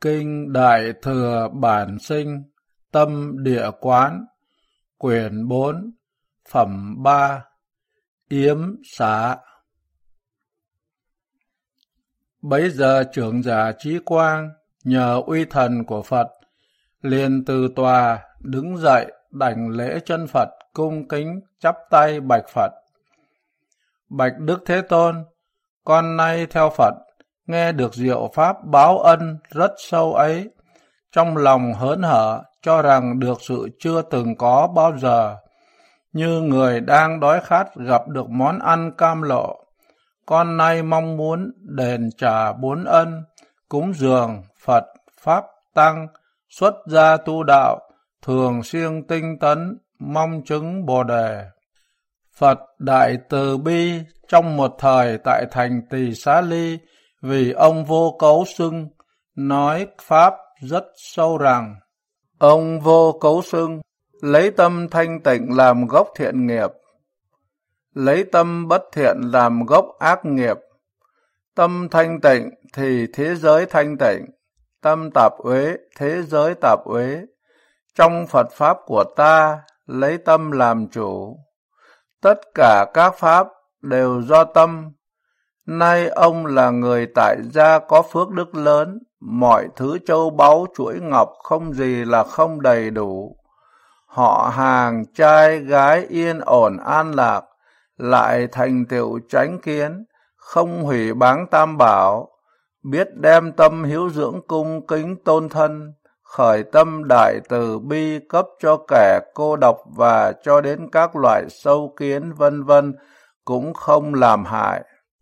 Kinh Đại Thừa Bản Sinh Tâm Địa Quán, Quyển 4, Phẩm 3, Yếm Xá. Bấy giờ trưởng giả Trí Quang nhờ uy thần của Phật, liền từ tòa đứng dậy đảnh lễ chân Phật, cung kính chắp tay bạch Phật: Bạch Đức Thế Tôn, con nay theo Phật, nghe được diệu pháp báo ân rất sâu ấy, trong lòng hớn hở, cho rằng được sự chưa từng có bao giờ. Như người đang đói khát gặp được món ăn cam lộ, con nay mong muốn đền trả bốn ân, cúng dường Phật, Pháp, Tăng, xuất gia tu đạo, thường siêng tinh tấn, mong chứng Bồ Đề. Phật đại từ bi trong một thời tại thành Tỳ Xá Ly, vì ông Vô Cấu Xưng nói pháp rất sâu rằng: Ông Vô Cấu Xưng lấy tâm thanh tịnh làm gốc thiện nghiệp, lấy tâm bất thiện làm gốc ác nghiệp. Tâm thanh tịnh thì thế giới thanh tịnh, tâm tạp uế thế giới tạp uế. Trong Phật Pháp của ta lấy tâm làm chủ, tất cả các Pháp đều do tâm. Nay ông là người tại gia có phước đức lớn, mọi thứ châu báu chuỗi ngọc không gì là không đầy đủ. Họ hàng trai gái yên ổn an lạc, lại thành tựu chánh kiến, không hủy báng tam bảo, biết đem tâm hiếu dưỡng cung kính tôn thân, khởi tâm đại từ bi cấp cho kẻ cô độc và cho đến các loại sâu kiến vân vân cũng không làm hại.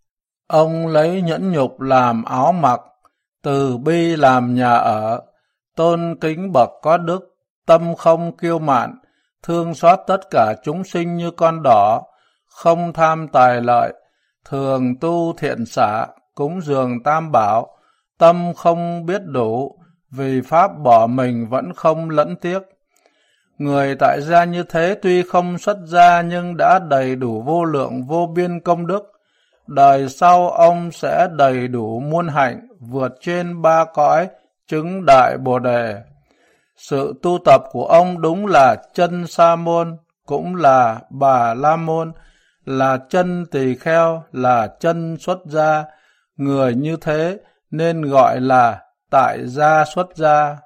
Ông lấy nhẫn nhục làm áo mặc, từ bi làm nhà ở, tôn kính bậc có đức, tâm không kiêu mạn, thương xót tất cả chúng sinh như con đỏ, không tham tài lợi, thường tu thiện xả, cúng dường tam bảo, tâm không biết đủ, vì Pháp bỏ mình vẫn không lẫn tiếc. Người tại gia như thế tuy không xuất gia nhưng đã đầy đủ vô lượng vô biên công đức. Đời sau ông sẽ đầy đủ muôn hạnh, vượt trên ba cõi, chứng đại Bồ Đề. Sự tu tập của ông đúng là chân Sa môn, cũng là Bà La môn, là chân tỳ kheo, là chân xuất gia. Người như thế nên gọi là tại gia xuất gia.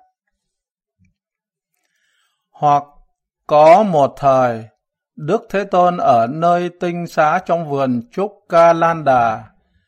Hoặc có một thời, Đức Thế Tôn ở nơi tinh xá trong vườn Trúc Ca Lan Đà,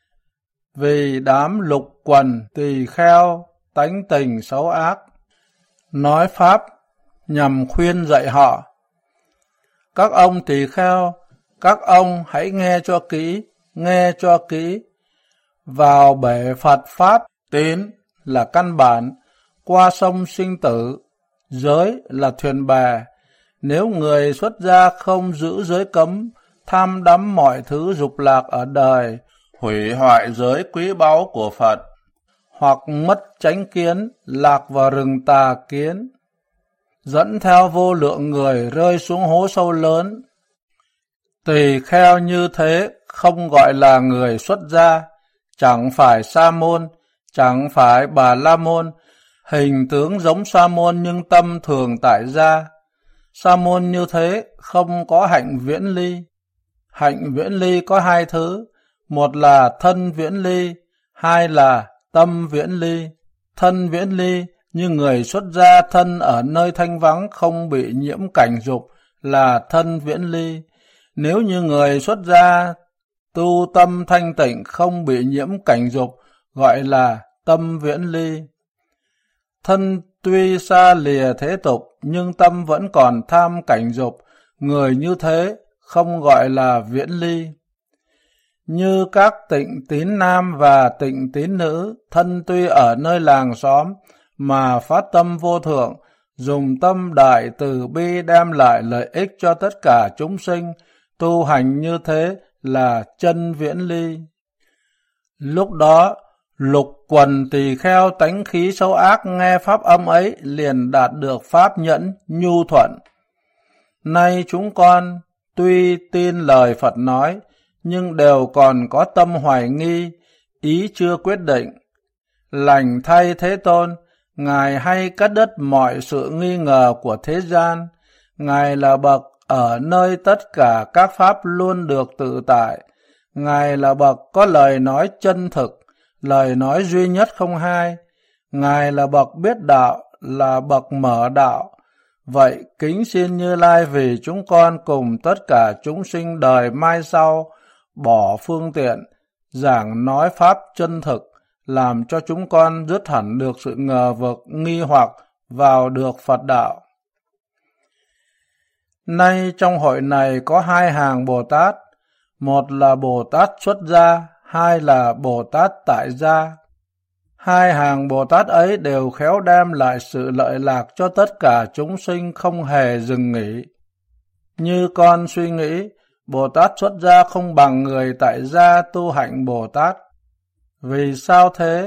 vì đám lục quần tỳ kheo tánh tình xấu ác, nói pháp nhằm khuyên dạy họ: Các ông tỳ kheo, các ông hãy nghe cho kỹ, nghe cho kỹ. Vào bể Phật Pháp tín là căn bản, qua sông sinh tử, giới là thuyền bè. Nếu người xuất gia không giữ giới cấm, tham đắm mọi thứ dục lạc ở đời, hủy hoại giới quý báu của Phật, hoặc mất chánh kiến, lạc vào rừng tà kiến, dẫn theo vô lượng người rơi xuống hố sâu lớn. Tỳ kheo như thế không gọi là người xuất gia, chẳng phải Sa môn, chẳng phải Bà La môn, hình tướng giống Sa môn nhưng tâm thường tại gia. Sa môn như thế không có hạnh viễn ly. Hạnh viễn ly có hai thứ, một là thân viễn ly, hai là tâm viễn ly. Thân viễn ly như người xuất gia thân ở nơi thanh vắng không bị nhiễm cảnh dục là thân viễn ly. Nếu như người xuất gia tu tâm thanh tịnh không bị nhiễm cảnh dục gọi là tâm viễn ly. Thân tuy xa lìa thế tục nhưng tâm vẫn còn tham cảnh dục, người như thế không gọi là viễn ly. Như các tịnh tín nam và tịnh tín nữ, thân tuy ở nơi làng xóm mà phát tâm vô thượng, dùng tâm đại từ bi đem lại lợi ích cho tất cả chúng sinh, tu hành như thế là chân viễn ly. Lúc đó, lục quần tỳ kheo tánh khí xấu ác nghe pháp âm ấy liền đạt được pháp nhẫn nhu thuận. Nay chúng con tuy tin lời Phật nói, nhưng đều còn có tâm hoài nghi, ý chưa quyết định. Lành thay Thế Tôn, Ngài hay cắt đứt mọi sự nghi ngờ của thế gian. Ngài là bậc ở nơi tất cả các pháp luôn được tự tại. Ngài là bậc có lời nói chân thực, lời nói duy nhất không hai. Ngài là bậc biết đạo, là bậc mở đạo. Vậy kính xin Như Lai vì chúng con cùng tất cả chúng sinh đời mai sau bỏ phương tiện, giảng nói pháp chân thực, làm cho chúng con dứt hẳn được sự ngờ vực, nghi hoặc vào được Phật đạo. Nay trong hội này có hai hàng Bồ Tát, một là Bồ Tát xuất gia, hai là Bồ Tát tại gia. Hai hàng Bồ Tát ấy đều khéo đem lại sự lợi lạc cho tất cả chúng sinh không hề dừng nghỉ. Như con suy nghĩ, Bồ Tát xuất gia không bằng người tại gia tu hạnh Bồ Tát. Vì sao thế?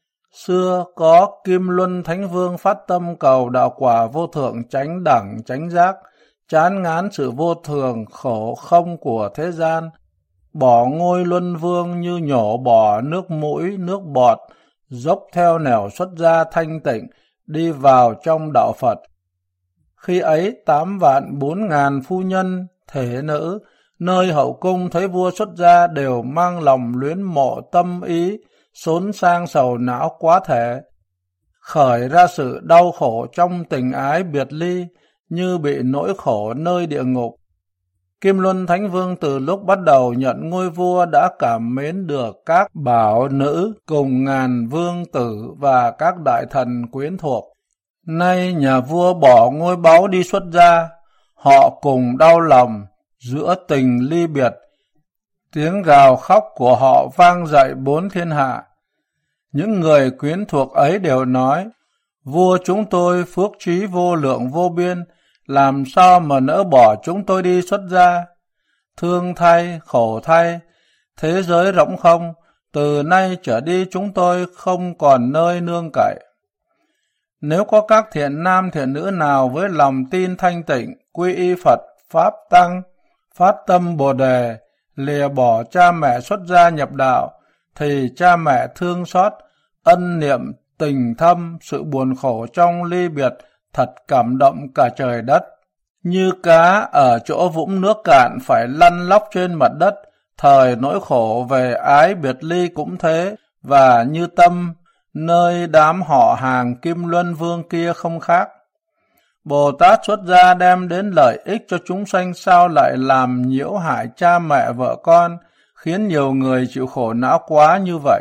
Xưa có Kim Luân Thánh Vương phát tâm cầu đạo quả vô thượng chánh đẳng chánh giác, chán ngán sự vô thường khổ không của thế gian, bỏ ngôi Luân Vương như nhổ bỏ nước mũi nước bọt, dốc theo nẻo xuất gia thanh tịnh, đi vào trong đạo Phật. Khi ấy 8.400.000 phu nhân, thể nữ, nơi hậu cung thấy vua xuất gia đều mang lòng luyến mộ tâm ý, xốn sang sầu não quá thể, khởi ra sự đau khổ trong tình ái biệt ly, như bị nỗi khổ nơi địa ngục. Kim Luân Thánh Vương từ lúc bắt đầu nhận ngôi vua đã cảm mến được các bảo nữ cùng ngàn vương tử và các đại thần quyến thuộc. Nay nhà vua bỏ ngôi báu đi xuất gia, họ cùng đau lòng giữa tình ly biệt. Tiếng gào khóc của họ vang dậy bốn thiên hạ. Những người quyến thuộc ấy đều nói, vua chúng tôi phước trí vô lượng vô biên, làm sao mà nỡ bỏ chúng tôi đi xuất gia. Thương thay, khổ thay, thế giới rỗng không, từ nay trở đi chúng tôi không còn nơi nương cậy. Nếu có các thiện nam thiện nữ nào với lòng tin thanh tịnh, quy y Phật, Pháp Tăng, phát tâm Bồ Đề, lìa bỏ cha mẹ xuất gia nhập đạo, thì cha mẹ thương xót, ân niệm, tình thâm, sự buồn khổ trong ly biệt, thật cảm động cả trời đất. Như cá ở chỗ vũng nước cạn phải lăn lóc trên mặt đất, thời nỗi khổ về ái biệt ly cũng thế, và như tâm, nơi đám họ hàng Kim Luân Vương kia không khác. Bồ Tát xuất gia đem đến lợi ích cho chúng sanh sao lại làm nhiễu hại cha mẹ vợ con, khiến nhiều người chịu khổ não quá như vậy.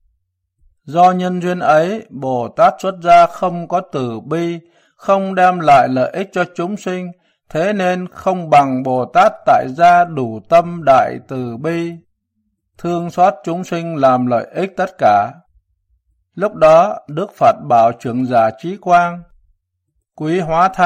Do nhân duyên ấy, Bồ Tát xuất gia không có từ bi, không đem lại lợi ích cho chúng sinh, thế nên không bằng Bồ Tát tại gia đủ tâm đại từ bi, thương xót chúng sinh làm lợi ích tất cả. Lúc đó, Đức Phật bảo trưởng giả Trí Quang, quý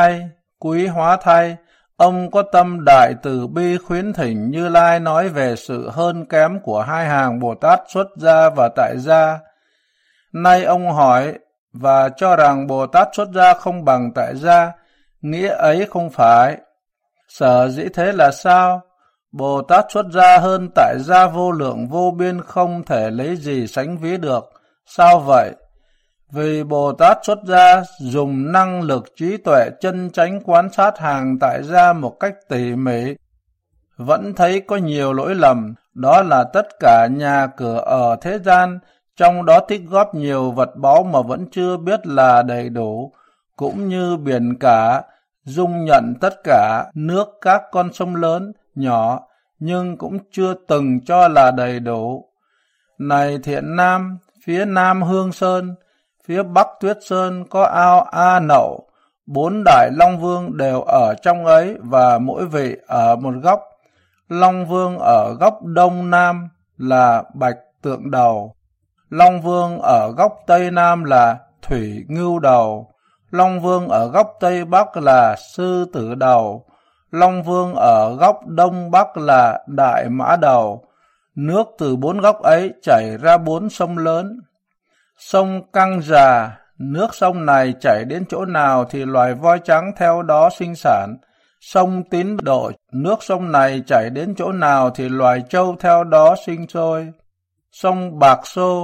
hóa thay, ông có tâm đại từ bi khuyến thỉnh Như Lai nói về sự hơn kém của hai hàng Bồ Tát xuất gia và tại gia. Nay ông hỏi và cho rằng Bồ Tát xuất gia không bằng tại gia, nghĩa ấy không phải. Sở dĩ thế là sao? Bồ Tát xuất gia hơn tại gia vô lượng vô biên không thể lấy gì sánh ví được. Sao vậy? Vì Bồ Tát xuất gia dùng năng lực trí tuệ chân chánh quan sát hàng tại gia một cách tỉ mỉ, vẫn thấy có nhiều lỗi lầm, đó là tất cả nhà cửa ở thế gian, trong đó tích góp nhiều vật báu mà vẫn chưa biết là đầy đủ, cũng như biển cả, dung nhận tất cả nước các con sông lớn, nhỏ, nhưng cũng chưa từng cho là đầy đủ. Này thiện nam, phía nam Hương Sơn, phía bắc Tuyết Sơn có ao A Nậu, 4 đại Long Vương đều ở trong ấy và mỗi vị ở một góc. Long Vương ở góc đông nam là Bạch Tượng Đầu, Long Vương ở góc tây nam là Thủy Ngưu Đầu, Long Vương ở góc tây bắc là Sư Tử Đầu, Long Vương ở góc đông bắc là Đại Mã Đầu. Nước từ 4 góc ấy chảy ra 4 sông lớn. Sông Căng Già, nước sông này chảy đến chỗ nào thì loài voi trắng theo đó sinh sản. Sông Tín Độ, nước sông này chảy đến chỗ nào thì loài trâu theo đó sinh sôi. Sông Bạc Xô,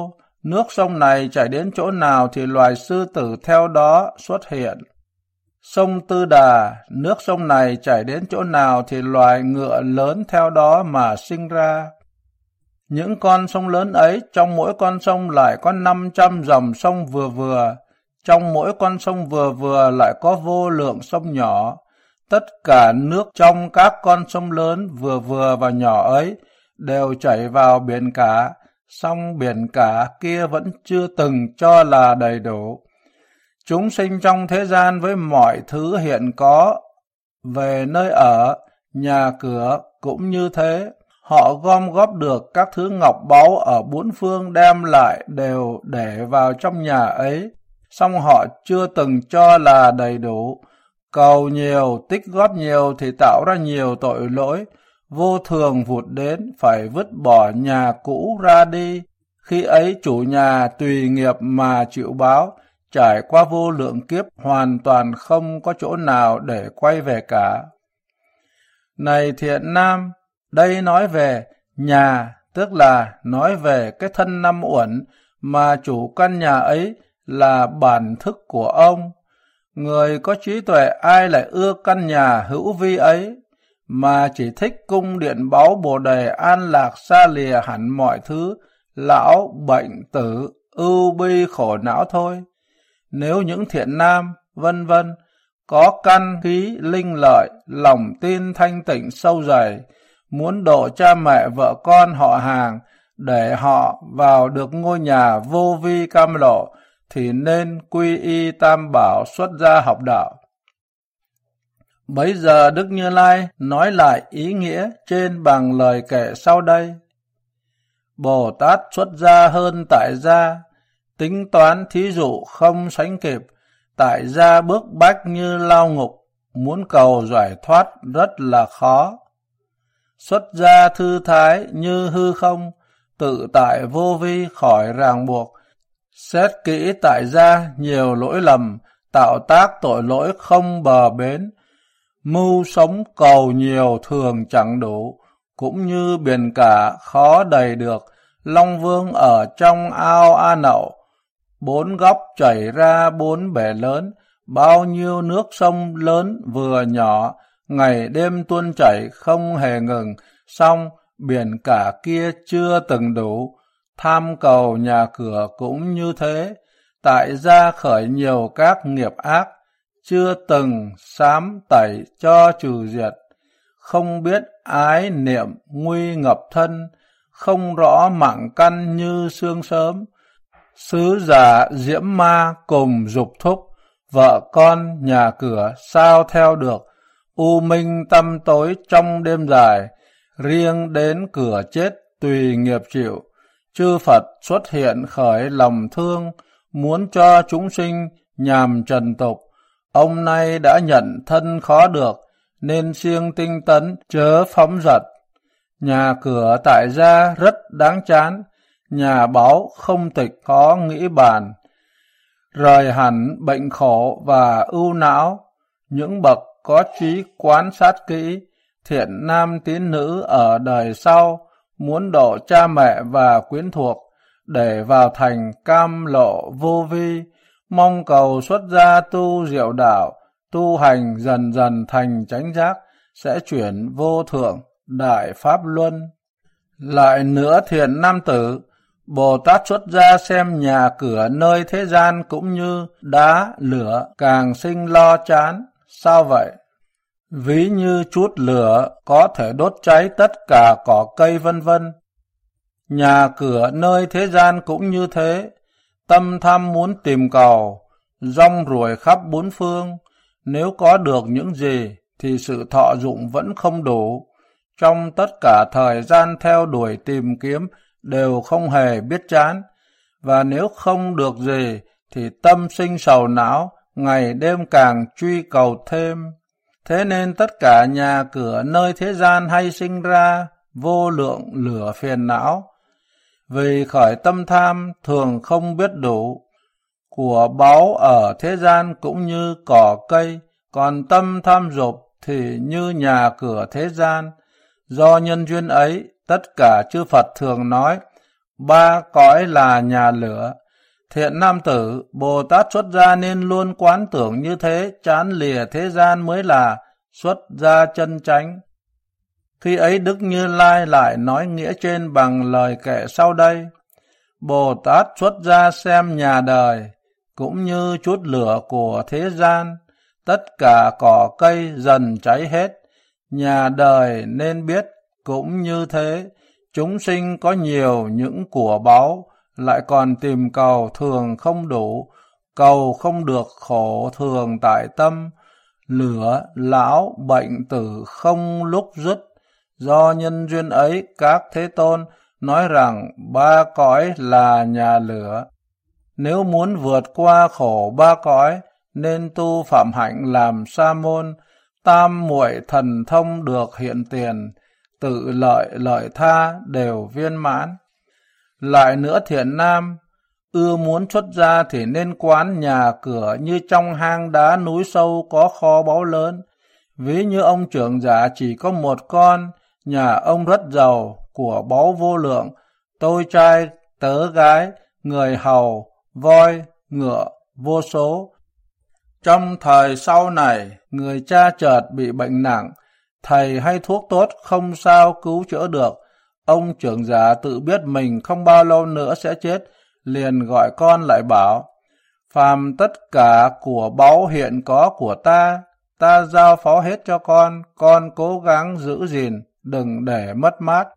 Nước sông này chảy đến chỗ nào thì loài sư tử theo đó xuất hiện. Sông Tư Đà, nước sông này chảy đến chỗ nào thì loài ngựa lớn theo đó mà sinh ra. Những con sông lớn ấy, trong mỗi con sông lại có 500 dòng sông vừa vừa, trong mỗi con sông vừa vừa lại có vô lượng sông nhỏ. Tất cả nước trong các con sông lớn vừa vừa và nhỏ ấy đều chảy vào biển cả, song biển cả kia vẫn chưa từng cho là đầy đủ. Chúng sinh trong thế gian với mọi thứ hiện có, về nơi ở, nhà cửa cũng như thế. Họ gom góp được các thứ ngọc báu ở bốn phương đem lại đều để vào trong nhà ấy, song họ chưa từng cho là đầy đủ. Cầu nhiều, tích góp nhiều thì tạo ra nhiều tội lỗi, vô thường vụt đến phải vứt bỏ nhà cũ ra đi. Khi ấy chủ nhà tùy nghiệp mà chịu báo, trải qua vô lượng kiếp hoàn toàn không có chỗ nào để quay về cả. Này thiện nam, đây nói về nhà, tức là nói về cái thân năm uẩn mà chủ căn nhà ấy là bản thức của ông. Người có trí tuệ ai lại ưa căn nhà hữu vi ấy, mà chỉ thích cung điện báu bồ đề an lạc xa lìa hẳn mọi thứ, lão, bệnh, tử, ưu bi khổ não thôi. Nếu những thiện nam, vân vân, có căn khí linh lợi, lòng tin thanh tịnh sâu dày, muốn độ cha mẹ vợ con họ hàng để họ vào được ngôi nhà vô vi cam lộ, thì nên quy y tam bảo xuất gia học đạo. Bấy giờ Đức Như Lai nói lại ý nghĩa trên bằng lời kể sau đây. Bồ Tát xuất gia hơn tại gia, tính toán thí dụ không sánh kịp, tại gia bức bách như lao ngục, muốn cầu giải thoát rất là khó. Xuất gia thư thái như hư không, tự tại vô vi khỏi ràng buộc, xét kỹ tại gia nhiều lỗi lầm, tạo tác tội lỗi không bờ bến, mưu sống cầu nhiều thường chẳng đủ, cũng như biển cả khó đầy được, Long Vương ở trong ao A Nậu, bốn góc chảy ra bốn bể lớn, bao nhiêu nước sông lớn vừa nhỏ, ngày đêm tuôn chảy không hề ngừng, song biển cả kia chưa từng đủ. Tham cầu nhà cửa cũng như thế, tại gia khởi nhiều các nghiệp ác, chưa từng sám tẩy cho trừ diệt, không biết ái niệm nguy ngập thân, không rõ mạng căn như sương sớm. Sứ giả diễm ma cùng dục thúc, vợ con nhà cửa sao theo được, u minh tăm tối trong đêm dài, riêng đến cửa chết tùy nghiệp chịu. Chư Phật xuất hiện khởi lòng thương, muốn cho chúng sinh nhàm trần tục. Ông nay đã nhận thân khó được, nên siêng tinh tấn chớ phóng dật. Nhà cửa tại gia rất đáng chán, nhà báu không tịch khó nghĩ bàn. Rời hẳn bệnh khổ và ưu não, những bậc có trí quan sát kỹ, thiện nam tín nữ ở đời sau, muốn độ cha mẹ và quyến thuộc, để vào thành cam lộ vô vi, mong cầu xuất gia tu diệu đạo, tu hành dần dần thành chánh giác, sẽ chuyển vô thượng, đại pháp luân. Lại nữa thiện nam tử, Bồ Tát xuất gia xem nhà cửa nơi thế gian cũng như đá, lửa, càng sinh lo chán. Sao vậy? Ví như chút lửa có thể đốt cháy tất cả cỏ cây vân vân. Nhà cửa nơi thế gian cũng như thế, tâm tham muốn tìm cầu, rong ruổi khắp bốn phương. Nếu có được những gì thì sự thọ dụng vẫn không đủ. Trong tất cả thời gian theo đuổi tìm kiếm đều không hề biết chán, và nếu không được gì thì tâm sinh sầu não, ngày đêm càng truy cầu thêm. Thế nên tất cả nhà cửa nơi thế gian hay sinh ra vô lượng lửa phiền não, vì khởi tâm tham thường không biết đủ. Của báu ở thế gian cũng như cỏ cây, còn tâm tham dục thì như nhà cửa thế gian. Do nhân duyên ấy, tất cả chư Phật thường nói, ba cõi là nhà lửa. Thiện nam tử, Bồ Tát xuất gia nên luôn quán tưởng như thế, chán lìa thế gian mới là xuất gia chân chánh. Khi ấy Đức Như Lai lại nói nghĩa trên bằng lời kệ sau đây. Bồ Tát xuất gia xem nhà đời, cũng như chút lửa của thế gian, tất cả cỏ cây dần cháy hết. Nhà đời nên biết cũng như thế, chúng sinh có nhiều những của báu, lại còn tìm cầu thường không đủ, cầu không được khổ thường tại tâm, lửa, lão, bệnh tử không lúc dứt. Do nhân duyên ấy, các Thế Tôn nói rằng ba cõi là nhà lửa. Nếu muốn vượt qua khổ ba cõi, nên tu phạm hạnh làm sa môn, tam muội thần thông được hiện tiền, tự lợi lợi tha đều viên mãn. Lại nữa thiện nam, ưa muốn xuất gia thì nên quán nhà cửa như trong hang đá núi sâu có kho báu lớn. Ví như ông trưởng giả chỉ có một con, nhà ông rất giàu, của báu vô lượng, tôi trai, tớ gái, người hầu, voi, ngựa, vô số. Trong thời sau này, người cha chợt bị bệnh nặng, thầy hay thuốc tốt không sao cứu chữa được. Ông trưởng giả tự biết mình không bao lâu nữa sẽ chết, liền gọi con lại bảo, phàm tất cả của báu hiện có của ta giao phó hết cho con cố gắng giữ gìn, đừng để mất mát.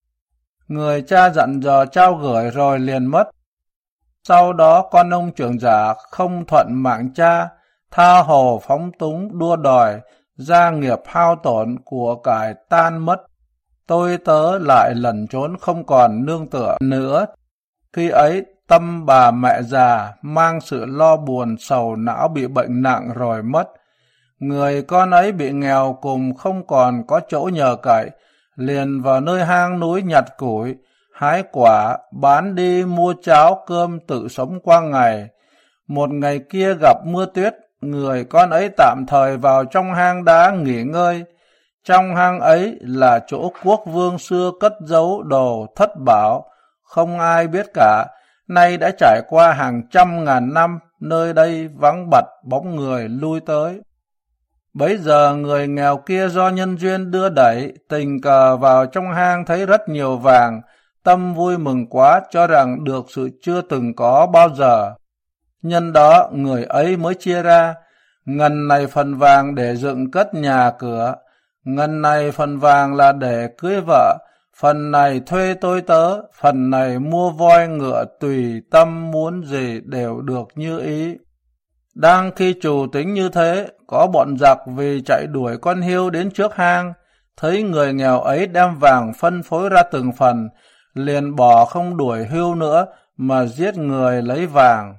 Người cha dặn dò trao gửi rồi liền mất. Sau đó con ông trưởng giả không thuận mạng cha, tha hồ phóng túng đua đòi, gia nghiệp hao tổn, của cải tan mất. Tôi tớ lại lẩn trốn không còn nương tựa nữa. Khi ấy tâm bà mẹ già mang sự lo buồn sầu não bị bệnh nặng rồi mất. Người con ấy bị nghèo cùng không còn có chỗ nhờ cậy, liền vào nơi hang núi nhặt củi, hái quả, bán đi mua cháo cơm tự sống qua ngày. Một ngày kia gặp mưa tuyết, người con ấy tạm thời vào trong hang đá nghỉ ngơi. Trong hang ấy là chỗ quốc vương xưa cất giấu đồ thất bảo, không ai biết cả. Nay đã trải qua hàng trăm ngàn năm, nơi đây vắng bặt bóng người lui tới. Bấy giờ người nghèo kia do nhân duyên đưa đẩy, tình cờ vào trong hang thấy rất nhiều vàng, tâm vui mừng quá, cho rằng được sự chưa từng có bao giờ. Nhân đó người ấy mới chia ra, ngần này phần vàng để dựng cất nhà cửa, ngần này phần vàng là để cưới vợ, phần này thuê tôi tớ, phần này mua voi ngựa, tùy tâm muốn gì đều được như ý. Đang khi chủ tính như thế, có bọn giặc vì chạy đuổi con hiêu đến trước hang, thấy người nghèo ấy đem vàng phân phối ra từng phần, liền bỏ không đuổi hiêu nữa mà giết người lấy vàng.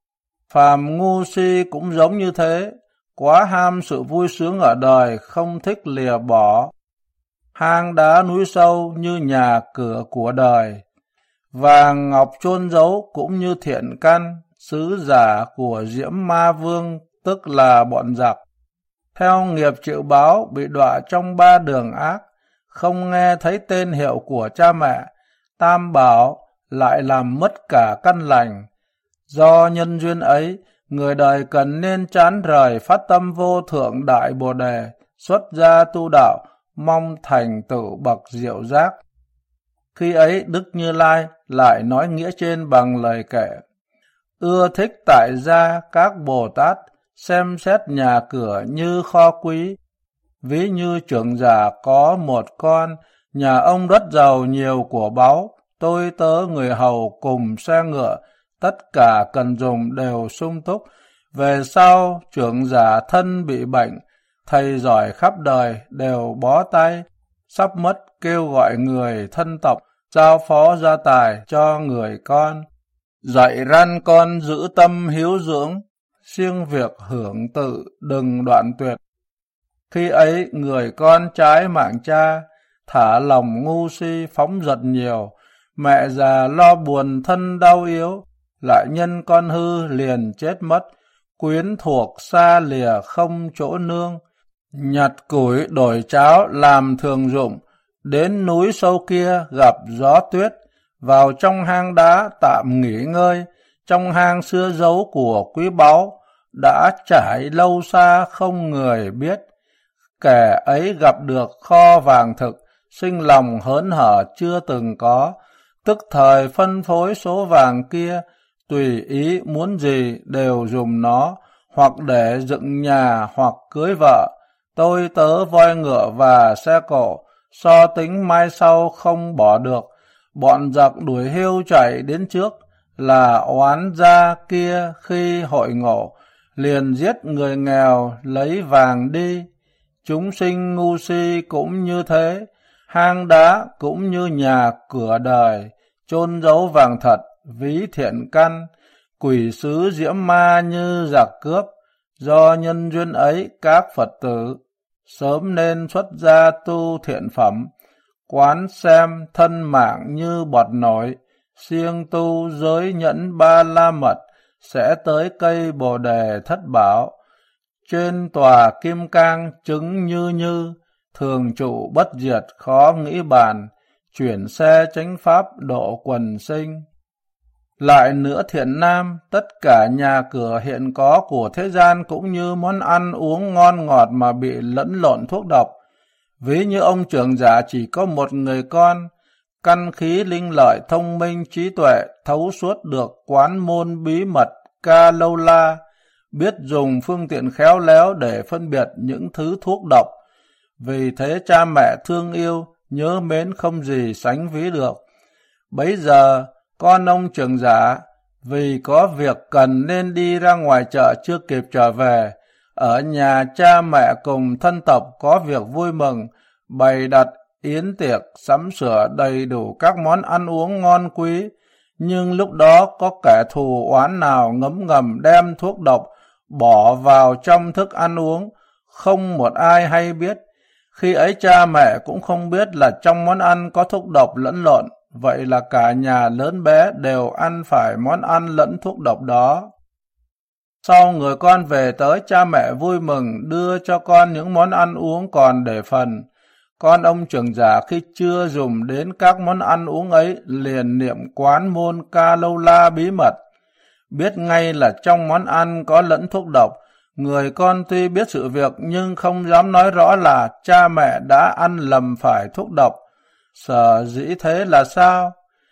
Phàm ngu si cũng giống như thế, quá ham sự vui sướng ở đời, không thích lìa bỏ. Hang đá núi sâu như nhà cửa của đời, vàng ngọc chôn giấu cũng như thiện căn, sứ giả của Diễm Ma Vương, tức là bọn giặc. Theo nghiệp chịu báo, bị đọa trong ba đường ác, không nghe thấy tên hiệu của cha mẹ, tam bảo, lại làm mất cả căn lành. Do nhân duyên ấy, người đời cần nên chán rời phát tâm vô thượng đại Bồ Đề, xuất gia tu đạo, mong thành tựu bậc diệu giác. Khi ấy Đức Như Lai lại nói nghĩa trên bằng lời kệ. Ưa thích tại gia các Bồ Tát, xem xét nhà cửa như kho quý. Ví như trưởng giả có một con, nhà ông rất giàu nhiều của báu, tôi tớ người hầu cùng xe ngựa, tất cả cần dùng đều sung túc. Về sau trưởng giả thân bị bệnh, thầy giỏi khắp đời đều bó tay, sắp mất kêu gọi người thân tộc, giao phó gia tài cho người con. Dạy răn con giữ tâm hiếu dưỡng, siêng việc hưởng tự đừng đoạn tuyệt. Khi ấy người con trái mạng cha, thả lòng ngu si phóng dật nhiều, mẹ già lo buồn thân đau yếu, lại nhân con hư liền chết mất, quyến thuộc xa lìa không chỗ nương. Nhặt củi đổi cháo làm thường dụng, đến núi sâu kia gặp gió tuyết, vào trong hang đá tạm nghỉ ngơi. Trong hang xưa giấu của quý báu, đã trải lâu xa không người biết. Kẻ ấy gặp được kho vàng thực, sinh lòng hớn hở chưa từng có, tức thời phân phối số vàng kia, tùy ý muốn gì đều dùng nó, hoặc để dựng nhà hoặc cưới vợ. Tôi tớ voi ngựa và xe cộ, so tính mai sau không bỏ được. Bọn giặc đuổi hiu chạy đến trước, là oán gia kia khi hội ngộ, liền giết người nghèo lấy vàng đi. Chúng sinh ngu si cũng như thế, hang đá cũng như nhà cửa đời, chôn giấu vàng thật, ví thiện căn, quỷ sứ diễm ma như giặc cướp. Do nhân duyên ấy các Phật tử sớm nên xuất gia tu thiện phẩm, quán xem thân mạng như bọt nổi, siêng tu giới nhẫn ba la mật, sẽ tới cây Bồ đề thất bảo. Trên tòa kim cang chứng như, thường trụ bất diệt khó nghĩ bàn, chuyển xe chánh pháp độ quần sinh. Lại nữa thiện nam, tất cả nhà cửa hiện có của thế gian cũng như món ăn uống ngon ngọt mà bị lẫn lộn thuốc độc. Ví như ông trưởng giả chỉ có một người con, căn khí linh lợi thông minh trí tuệ, thấu suốt được quán môn bí mật ca lâu la, biết dùng phương tiện khéo léo để phân biệt những thứ thuốc độc. Vì thế cha mẹ thương yêu, nhớ mến không gì sánh ví được. Bấy giờ, con ông trưởng giả vì có việc cần nên đi ra ngoài chợ chưa kịp trở về. Ở nhà cha mẹ cùng thân tộc có việc vui mừng, bày đặt yến tiệc, sắm sửa đầy đủ các món ăn uống ngon quý. Nhưng lúc đó có kẻ thù oán nào ngấm ngầm đem thuốc độc bỏ vào trong thức ăn uống, không một ai hay biết. Khi ấy cha mẹ cũng không biết là trong món ăn có thuốc độc lẫn lộn, vậy là cả nhà lớn bé đều ăn phải món ăn lẫn thuốc độc đó. Sau người con về tới, cha mẹ vui mừng đưa cho con những món ăn uống còn để phần. Con ông trưởng giả khi chưa dùng đến các món ăn uống ấy liền niệm quán môn ca lâu la bí mật. Biết ngay là trong món ăn có lẫn thuốc độc, người con tuy biết sự việc nhưng không dám nói rõ là cha mẹ đã ăn lầm phải thuốc độc. Sở dĩ thế là sao?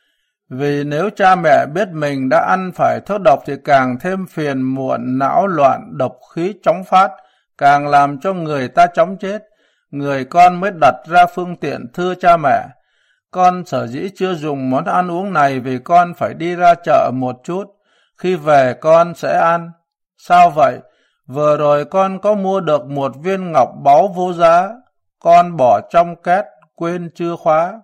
Vì nếu cha mẹ biết mình đã ăn phải thuốc độc thì càng thêm phiền muộn, não loạn, độc khí chóng phát, càng làm cho người ta chóng chết. Người con mới đặt ra phương tiện thưa cha mẹ: con sở dĩ chưa dùng món ăn uống này vì con phải đi ra chợ một chút, khi về con sẽ ăn. Sao vậy? Vừa rồi con có mua được một viên ngọc báu vô giá, con bỏ trong két, quên chưa khóa.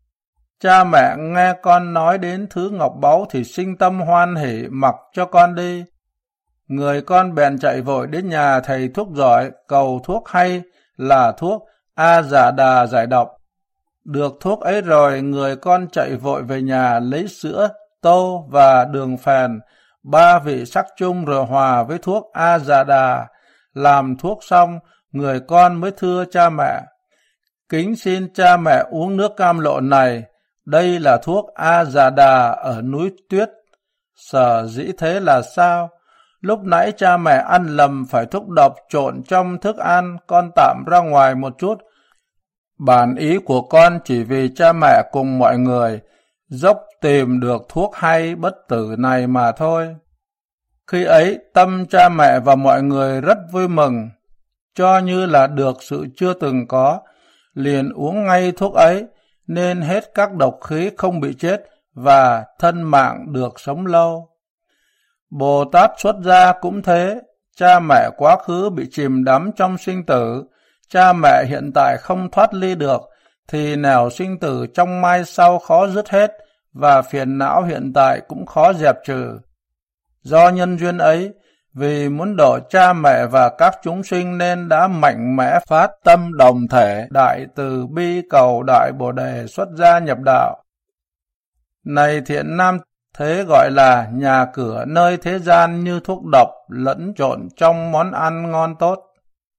Cha mẹ nghe con nói đến thứ ngọc báu thì sinh tâm hoan hỉ, mặc cho con đi. Người con bèn chạy vội đến nhà thầy thuốc giỏi, cầu thuốc hay là thuốc A Giả Đà giải độc. Được thuốc ấy rồi, người con chạy vội về nhà lấy sữa, tô và đường phèn, 3 vị sắc chung rồi hòa với thuốc A Giả Đà. Làm thuốc xong, người con mới thưa cha mẹ: kính xin cha mẹ uống nước cam lộn này, đây là thuốc A Giả Đà ở núi Tuyết. Sở dĩ thế là sao? Lúc nãy cha mẹ ăn lầm phải thuốc độc trộn trong thức ăn, con tạm ra ngoài một chút. Bản ý của con chỉ vì cha mẹ cùng mọi người dốc tìm được thuốc hay bất tử này mà thôi. Khi ấy, tâm cha mẹ và mọi người rất vui mừng, cho như là được sự chưa từng có, liền uống ngay thuốc ấy, nên hết các độc khí không bị chết và thân mạng được sống lâu. Bồ Tát xuất gia cũng thế, cha mẹ quá khứ bị chìm đắm trong sinh tử, cha mẹ hiện tại không thoát ly được, thì nẻo sinh tử trong mai sau khó dứt hết, và phiền não hiện tại cũng khó dẹp trừ. Do nhân duyên ấy, vì muốn độ cha mẹ và các chúng sinh nên đã mạnh mẽ phát tâm đồng thể, đại từ bi cầu đại Bồ Đề xuất gia nhập đạo. Này thiện nam, thế gọi là nhà cửa nơi thế gian như thuốc độc lẫn trộn trong món ăn ngon tốt.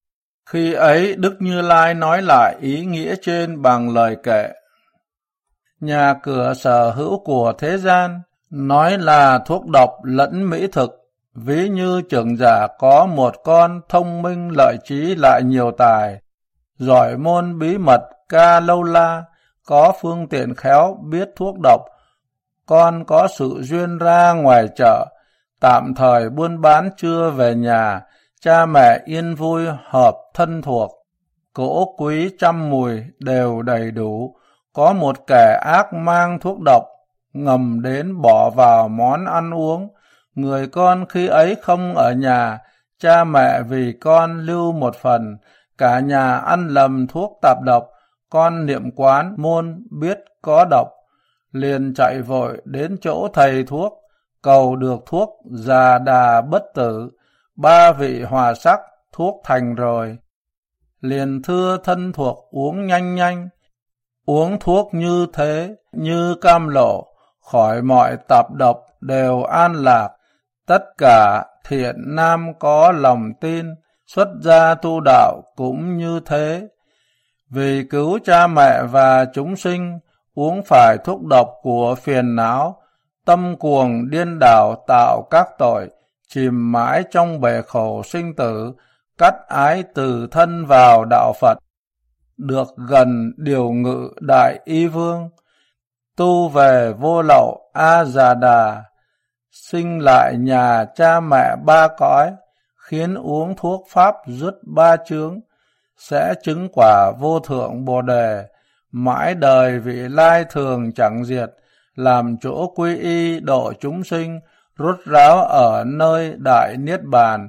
Khi ấy Đức Như Lai nói lại ý nghĩa trên bằng lời kệ: nhà cửa sở hữu của thế gian, nói là thuốc độc lẫn mỹ thực. Ví như trưởng giả có một con thông minh lợi trí lại nhiều tài, giỏi môn bí mật ca lâu la, có phương tiện khéo biết thuốc độc, con có sự duyên ra ngoài chợ, tạm thời buôn bán chưa về nhà, cha mẹ yên vui hợp thân thuộc, cỗ quý trăm mùi đều đầy đủ, có một kẻ ác mang thuốc độc, ngầm đến bỏ vào món ăn uống, người con khi ấy không ở nhà, cha mẹ vì con lưu một phần, cả nhà ăn lầm thuốc tạp độc, con niệm quán môn biết có độc, liền chạy vội đến chỗ thầy thuốc, cầu được thuốc già đà bất tử, 3 vị hòa sắc, thuốc thành rồi. Liền thưa thân thuộc uống nhanh nhanh, uống thuốc như thế, như cam lộ, khỏi mọi tạp độc đều an lạc. Tất cả thiện nam có lòng tin, xuất gia tu đạo cũng như thế. Vì cứu cha mẹ và chúng sinh, uống phải thuốc độc của phiền não, tâm cuồng điên đảo tạo các tội, chìm mãi trong bể khổ sinh tử, cắt ái từ thân vào đạo Phật, được gần điều ngự đại y vương, tu về vô lậu A Già Đà, sinh lại nhà cha mẹ 3 cõi, khiến uống thuốc pháp dứt 3 chướng, sẽ chứng quả vô thượng Bồ Đề, mãi đời vị lai thường chẳng diệt, làm chỗ quy y độ chúng sinh, rốt ráo ở nơi đại niết bàn,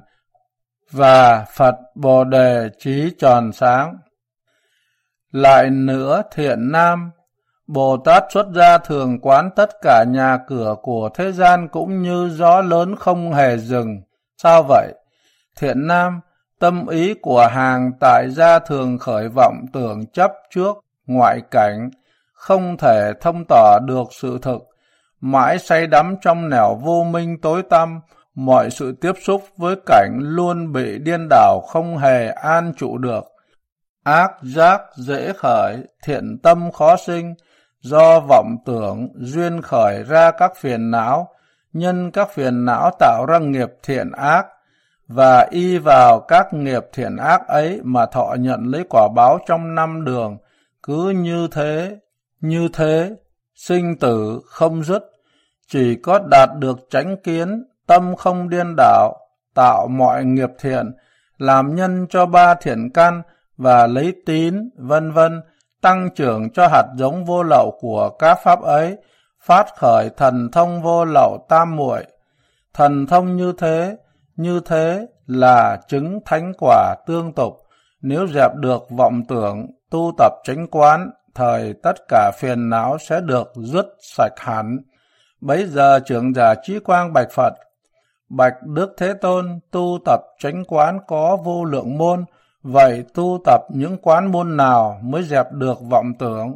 và Phật Bồ Đề trí tròn sáng. Lại nữa thiện nam, Bồ Tát xuất gia thường quán tất cả nhà cửa của thế gian cũng như gió lớn không hề dừng. Sao vậy? Thiện nam, tâm ý của hàng tại gia thường khởi vọng tưởng chấp trước ngoại cảnh, không thể thông tỏ được sự thực, mãi say đắm trong nẻo vô minh tối tăm, mọi sự tiếp xúc với cảnh luôn bị điên đảo không hề an trụ được. Ác giác dễ khởi, thiện tâm khó sinh, do vọng tưởng duyên khởi ra các phiền não, nhân các phiền não tạo ra nghiệp thiện ác, và y vào các nghiệp thiện ác ấy mà thọ nhận lấy quả báo trong 5 đường, cứ như thế, sinh tử không dứt, chỉ có đạt được chánh kiến, tâm không điên đảo, tạo mọi nghiệp thiện, làm nhân cho 3 thiện căn và lấy tín, vân vân, tăng trưởng cho hạt giống vô lậu của các pháp ấy, phát khởi thần thông vô lậu tam muội. Thần thông như thế là chứng thánh quả tương tục. Nếu dẹp được vọng tưởng, tu tập chánh quán, thời tất cả phiền não sẽ được dứt sạch hẳn. Bấy giờ trưởng giả Trí Quang bạch Phật: Bạch Đức Thế Tôn, tu tập chánh quán có vô lượng môn, vậy tu tập những quán môn nào mới dẹp được vọng tưởng?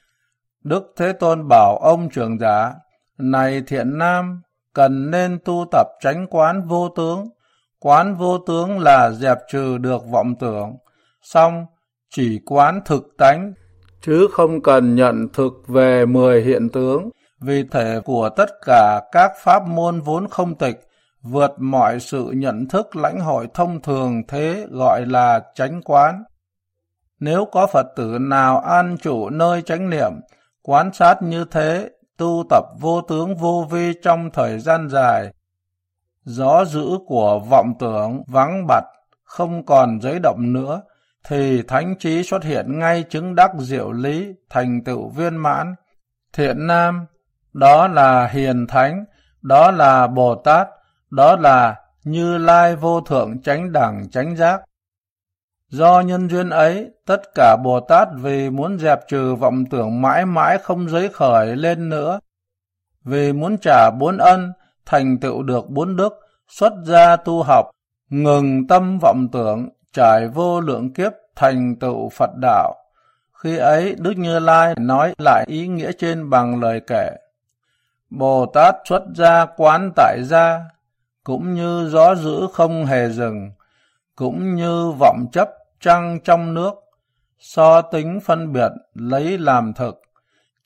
Đức Thế Tôn bảo ông trưởng giả: Này thiện nam, cần nên tu tập chánh quán vô tướng. Quán vô tướng là dẹp trừ được vọng tưởng, song chỉ quán thực tánh, chứ không cần nhận thực về 10 hiện tướng, vì thể của tất cả các pháp môn vốn không tịch, vượt mọi sự nhận thức lãnh hội thông thường, thế gọi là chánh quán. Nếu có Phật tử nào an trụ nơi chánh niệm, quán sát như thế, tu tập vô tướng vô vi trong thời gian dài, gió dữ của vọng tưởng vắng bặt, không còn giấy động nữa, thì thánh trí xuất hiện ngay chứng đắc diệu lý, thành tựu viên mãn. Thiện nam, đó là hiền thánh, đó là Bồ Tát, đó là Như Lai vô thượng chánh đẳng chánh giác. Do nhân duyên ấy, tất cả Bồ Tát vì muốn dẹp trừ vọng tưởng mãi mãi không giấy khởi lên nữa, vì muốn trả 4 ân, thành tựu được 4 đức, xuất gia tu học, ngừng tâm vọng tưởng, trải vô lượng kiếp thành tựu Phật đạo. Khi ấy Đức Như Lai nói lại ý nghĩa trên bằng lời kể: Bồ Tát xuất gia quán tại gia, cũng như gió dữ không hề dừng, cũng như vọng chấp trăng trong nước, so tính phân biệt lấy làm thực,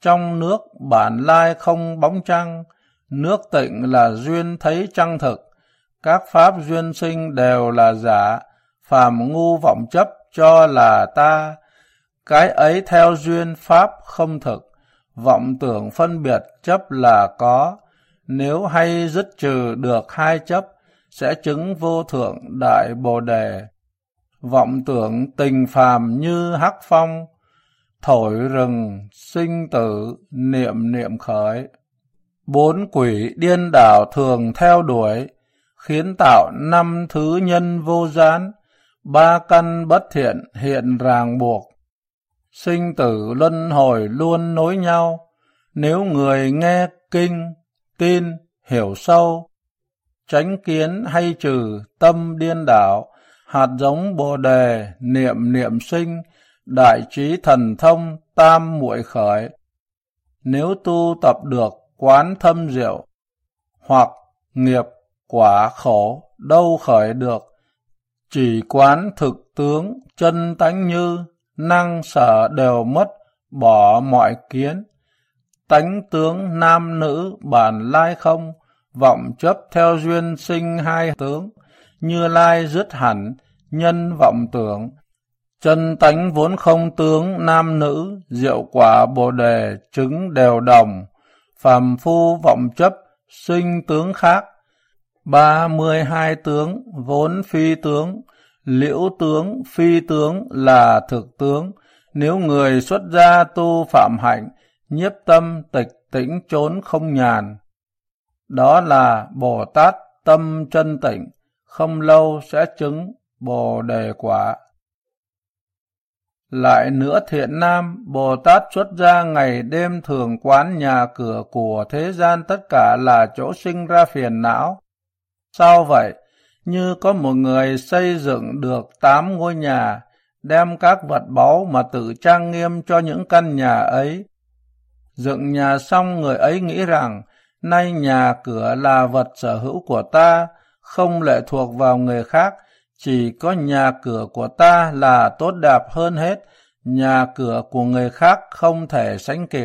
trong nước bản lai không bóng trăng, nước tịnh là duyên thấy trăng thực, các pháp duyên sinh đều là giả, phàm ngu vọng chấp cho là ta, cái ấy theo duyên pháp không thực, vọng tưởng phân biệt chấp là có, nếu hay dứt trừ được hai chấp, sẽ chứng vô thượng đại bồ đề. Vọng tưởng tình phàm như hắc phong, thổi rừng sinh tử niệm niệm khởi. Bốn quỷ điên đảo thường theo đuổi, khiến tạo năm thứ nhân vô gián, ba căn bất thiện hiện ràng buộc. Sinh tử luân hồi luôn nối nhau, nếu người nghe kinh, tin, hiểu sâu, chánh kiến hay trừ tâm điên đảo, hạt giống bồ đề niệm niệm sinh, đại trí thần thông tam muội khởi. Nếu tu tập được quán thâm diệu, hoặc nghiệp quả khổ đâu khởi được, chỉ quán thực tướng chân tánh như, năng sở đều mất bỏ mọi kiến. Tánh tướng nam nữ bản lai không, vọng chấp theo duyên sinh hai tướng, Như Lai dứt hẳn nhân vọng tưởng, chân tánh vốn không tướng nam nữ, diệu quả bồ đề chứng đều đồng, phàm phu vọng chấp sinh tướng khác, 32 tướng vốn phi tướng, liễu tướng phi tướng là thực tướng, nếu người xuất gia tu phạm hạnh, nhiếp tâm tịch tĩnh trốn không nhàn. Đó là Bồ Tát tâm chân tịnh, không lâu sẽ chứng Bồ Đề quả. Lại nữa thiện nam, Bồ Tát xuất gia ngày đêm thường quán nhà cửa của thế gian tất cả là chỗ sinh ra phiền não. Sao vậy? Như có một người xây dựng được 8 ngôi nhà, đem các vật báu mà tự trang nghiêm cho những căn nhà ấy. Dựng nhà xong người ấy nghĩ rằng, nay nhà cửa là vật sở hữu của ta, không lệ thuộc vào người khác, chỉ có nhà cửa của ta là tốt đẹp hơn hết, nhà cửa của người khác không thể sánh kịp.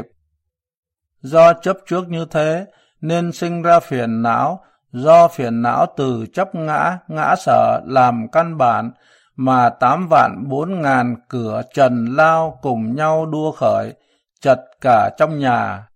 Do chấp trước như thế, nên sinh ra phiền não, do phiền não từ chấp ngã, ngã sở làm căn bản, mà 8.400.000 cửa trần lao cùng nhau đua khởi, chật cả trong nhà.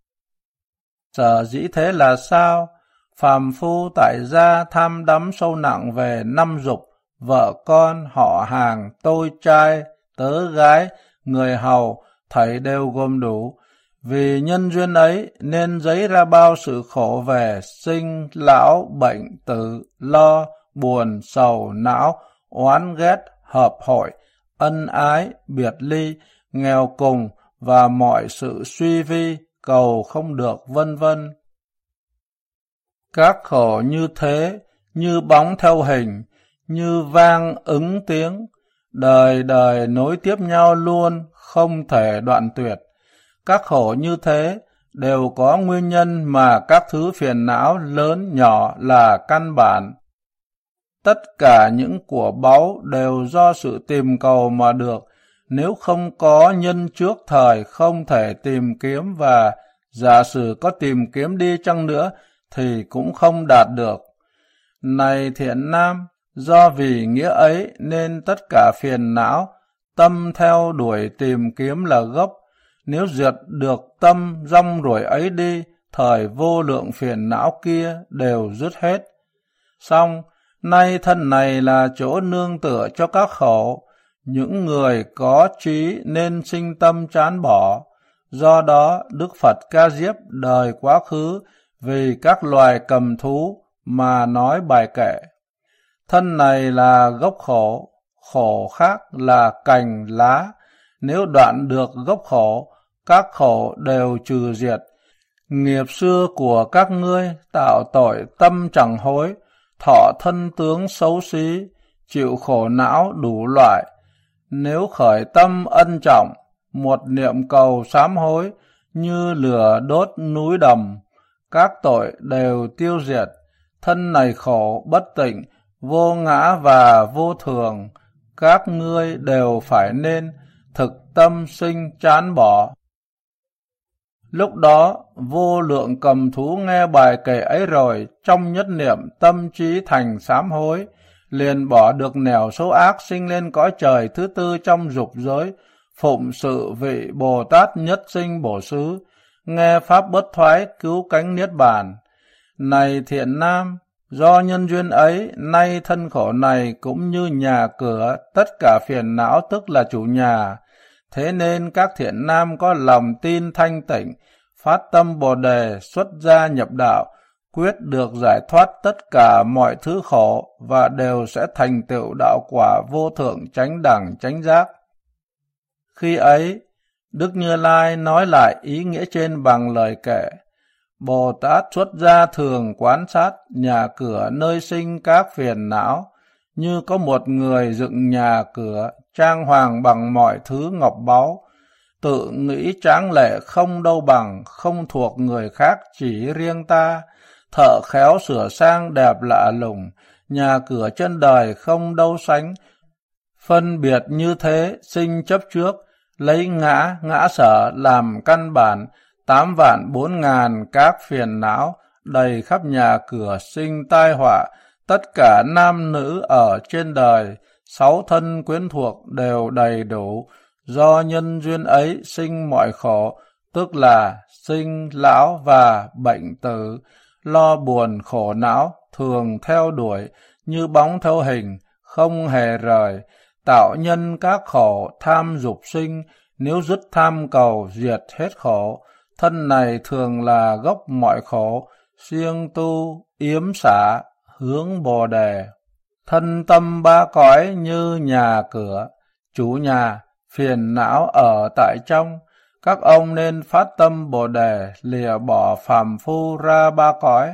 Sở dĩ thế là sao? Phàm phu tại gia tham đắm sâu nặng về 5 dục, vợ con, họ hàng, tôi trai, tớ gái, người hầu, thảy đều gồm đủ. Vì nhân duyên ấy nên dấy ra bao sự khổ về sinh, lão, bệnh, tử, lo, buồn, sầu, não, oán ghét, hợp hội, ân ái, biệt ly, nghèo cùng và mọi sự suy vi, cầu không được vân vân. Các khổ như thế, như bóng theo hình, như vang ứng tiếng, đời đời nối tiếp nhau luôn, không thể đoạn tuyệt. Các khổ như thế đều có nguyên nhân mà các thứ phiền não lớn nhỏ là căn bản. Tất cả những của báu đều do sự tìm cầu mà được, nếu không có nhân trước thời không thể tìm kiếm, và giả sử có tìm kiếm đi chăng nữa thì cũng không đạt được. Này thiện nam, do vì nghĩa ấy nên tất cả phiền não, tâm theo đuổi tìm kiếm là gốc. Nếu diệt được tâm rong ruổi ấy đi, thời vô lượng phiền não kia đều dứt hết. Xong, nay thân này là chỗ nương tựa cho các khổ, những người có trí nên sinh tâm chán bỏ. Do đó, Đức Phật ca diếp đời quá khứ vì các loài cầm thú mà nói bài kệ. Thân này là gốc khổ, khổ khác là cành lá. Nếu đoạn được gốc khổ, các khổ đều trừ diệt. Nghiệp xưa của các ngươi tạo tội tâm chẳng hối, thọ thân tướng xấu xí, chịu khổ não đủ loại. Nếu khởi tâm ân trọng, một niệm cầu sám hối, như lửa đốt núi đầm, các tội đều tiêu diệt. Thân này khổ bất tịnh, vô ngã và vô thường, các ngươi đều phải nên thực tâm sinh chán bỏ. Lúc đó, Vô Lượng Cầm Thú nghe bài kể ấy rồi, trong nhất niệm tâm trí thành sám hối, liền bỏ được nẻo số ác sinh lên cõi trời thứ tư trong dục giới, phụng sự vị Bồ Tát nhất sinh bổ xứ, nghe pháp bất thoái cứu cánh niết bàn. Này thiện nam, do nhân duyên ấy, nay thân khổ này cũng như nhà cửa, tất cả phiền não tức là chủ nhà. Thế nên các thiện nam có lòng tin thanh tịnh, phát tâm Bồ Đề, xuất gia nhập đạo, quyết được giải thoát tất cả mọi thứ khổ và đều sẽ thành tựu đạo quả vô thượng chánh đẳng chánh giác. Khi ấy, Đức Như Lai nói lại ý nghĩa trên bằng lời kể. Bồ Tát xuất gia thường quán sát nhà cửa nơi sinh các phiền não, như có một người dựng nhà cửa, trang hoàng bằng mọi thứ ngọc báu, tự nghĩ tráng lệ không đâu bằng, không thuộc người khác chỉ riêng ta, thợ khéo sửa sang đẹp lạ lùng, nhà cửa trên đời không đâu sánh. Phân biệt như thế, sinh chấp trước, lấy ngã sở làm căn bản, 8.004.000 các phiền não, đầy khắp nhà cửa sinh tai họa, tất cả nam nữ ở trên đời, 6 thân quyến thuộc đều đầy đủ, do nhân duyên ấy sinh mọi khổ, tức là sinh, lão và bệnh tử, lo buồn khổ não, thường theo đuổi, như bóng theo hình, không hề rời, tạo nhân các khổ, tham dục sinh, nếu dứt tham cầu diệt hết khổ, thân này thường là gốc mọi khổ, siêng tu, yếm xả, hướng Bồ Đề. Thân tâm ba cõi như nhà cửa, chủ nhà, phiền não ở tại trong, các ông nên phát tâm Bồ Đề, lìa bỏ phàm phu ra ba cõi.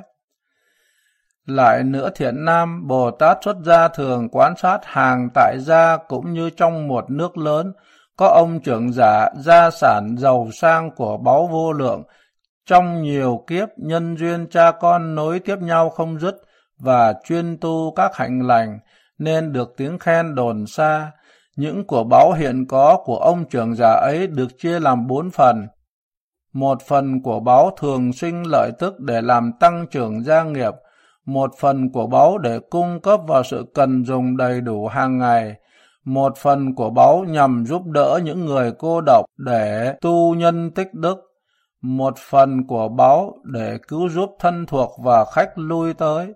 Lại nữa thiện nam, Bồ Tát xuất gia thường quan sát hàng tại gia cũng như trong một nước lớn, có ông trưởng giả gia sản giàu sang của báu vô lượng, trong nhiều kiếp nhân duyên cha con nối tiếp nhau không dứt và chuyên tu các hạnh lành, nên được tiếng khen đồn xa. Những của báu hiện có của ông trưởng giả ấy được chia làm 4 phần. Một phần của báu thường sinh lợi tức để làm tăng trưởng gia nghiệp, một phần của báu để cung cấp vào sự cần dùng đầy đủ hàng ngày, một phần của báu nhằm giúp đỡ những người cô độc để tu nhân tích đức, một phần của báu để cứu giúp thân thuộc và khách lui tới.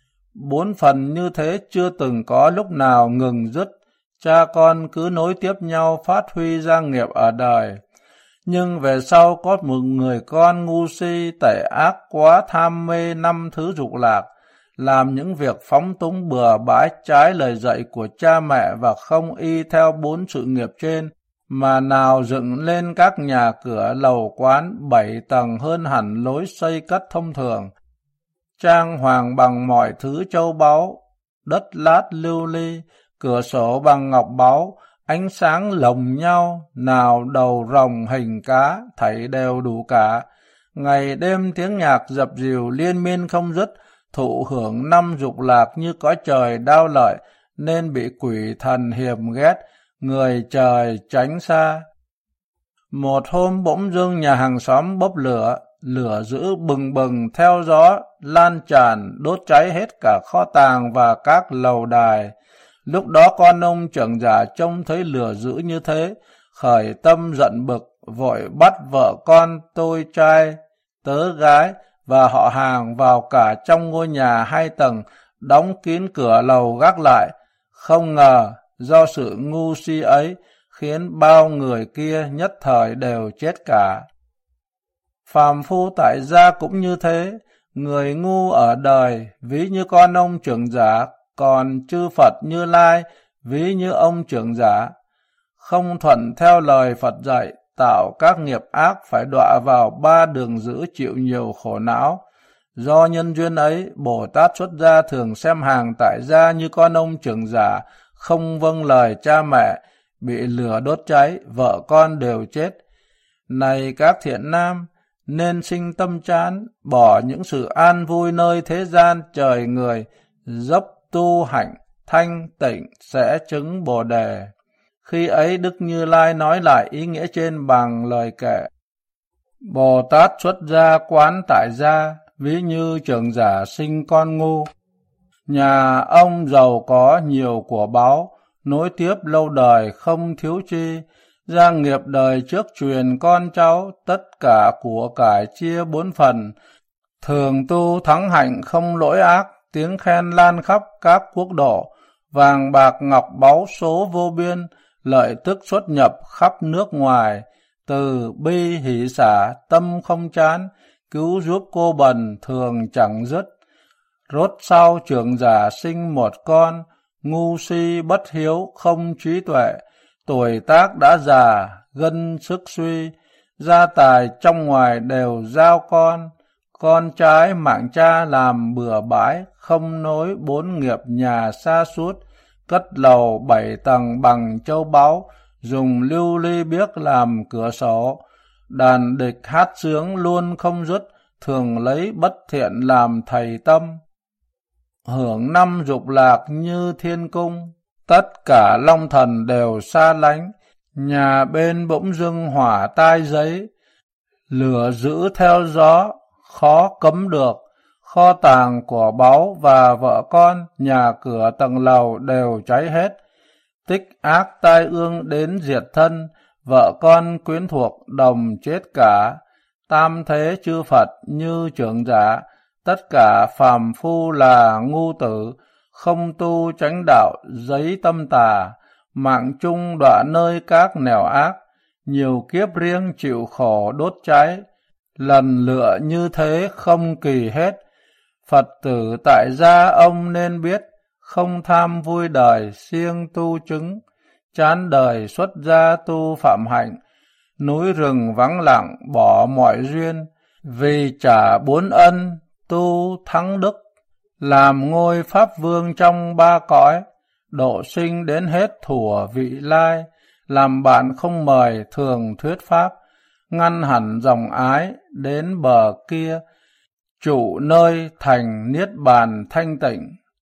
4 phần như thế chưa từng có lúc nào ngừng dứt, cha con cứ nối tiếp nhau phát huy gia nghiệp ở đời. Nhưng về sau có một người con ngu si tẩy ác quá tham mê 5 thứ dục lạc, làm những việc phóng túng bừa bãi trái lời dạy của cha mẹ và không y theo 4 sự nghiệp trên, mà nào dựng lên các nhà cửa lầu quán 7 tầng hơn hẳn lối xây cất thông thường, trang hoàng bằng mọi thứ châu báu, đất lát lưu ly, cửa sổ bằng ngọc báu, ánh sáng lồng nhau, nào đầu rồng hình cá, thảy đều đủ cả. Ngày đêm tiếng nhạc dập dìu liên miên không dứt, thụ hưởng 5 dục lạc như cõi trời đao lợi, nên bị quỷ thần hiềm ghét, người trời tránh xa. Một hôm bỗng dưng nhà hàng xóm bốc lửa, lửa dữ bừng bừng theo gió, lan tràn, đốt cháy hết cả kho tàng và các lầu đài. Lúc đó con ông trưởng giả trông thấy lửa dữ như thế, khởi tâm giận bực, vội bắt vợ con, tôi trai, tớ gái và họ hàng vào cả trong ngôi nhà 2 tầng, đóng kín cửa lầu gác lại. Không ngờ, do sự ngu si ấy, khiến bao người kia nhất thời đều chết cả. Phàm phu tại gia cũng như thế, người ngu ở đời, ví như con ông trưởng giả, còn chư Phật Như Lai, ví như ông trưởng giả. Không thuận theo lời Phật dạy, tạo các nghiệp ác phải đọa vào 3 đường dữ chịu nhiều khổ não. Do nhân duyên ấy, Bồ Tát xuất gia thường xem hàng tại gia như con ông trưởng giả, không vâng lời cha mẹ, bị lửa đốt cháy, vợ con đều chết. Này các thiện nam, nên sinh tâm chán, bỏ những sự an vui nơi thế gian trời người, dốc tu hạnh, thanh tịnh sẽ chứng Bồ Đề. Khi ấy Đức Như Lai nói lại ý nghĩa trên bằng lời kể. Bồ Tát xuất gia quán tại gia, ví như trưởng giả sinh con ngu. Nhà ông giàu có nhiều của báu, nối tiếp lâu đời không thiếu chi, gia nghiệp đời trước truyền con cháu, tất cả của cải chia 4 phần. Thường tu thắng hạnh không lỗi ác, tiếng khen lan khắp các quốc độ, vàng bạc ngọc báu số vô biên, lợi tức xuất nhập khắp nước ngoài, từ bi hỷ xả tâm không chán, cứu giúp cô bần thường chẳng dứt. Rốt sau trưởng giả sinh một con, ngu si bất hiếu không trí tuệ, tuổi tác đã già, gân sức suy, gia tài trong ngoài đều giao con trái mạng cha làm bừa bãi, không nối 4 nghiệp nhà xa suốt, cất lầu 7 tầng bằng châu báu, dùng lưu ly biếc làm cửa sổ, đàn địch hát sướng luôn không dứt, thường lấy bất thiện làm thầy tâm. Hưởng năm dục lạc như thiên cung, tất cả long thần đều xa lánh, nhà bên bỗng dưng hỏa tai giấy, lửa giữ theo gió, khó cấm được, kho tàng của báu và vợ con, nhà cửa tầng lầu đều cháy hết, tích ác tai ương đến diệt thân, vợ con quyến thuộc đồng chết cả, tam thế chư Phật như trưởng giả, tất cả phàm phu là ngu tử, không tu chánh đạo giấy tâm tà, mạng chung đọa nơi các nẻo ác, nhiều kiếp riêng chịu khổ đốt cháy, lần lựa như thế không kỳ hết. Phật tử tại gia ông nên biết, không tham vui đời siêng tu chứng, chán đời xuất gia tu phạm hạnh, núi rừng vắng lặng bỏ mọi duyên, vì trả 4 ân tu thắng đức, làm ngôi pháp vương trong 3 cõi, độ sinh đến hết thủa vị lai, làm bạn không mời thường thuyết pháp, ngăn hẳn dòng ái đến bờ kia, trụ nơi thành niết bàn thanh tịnh.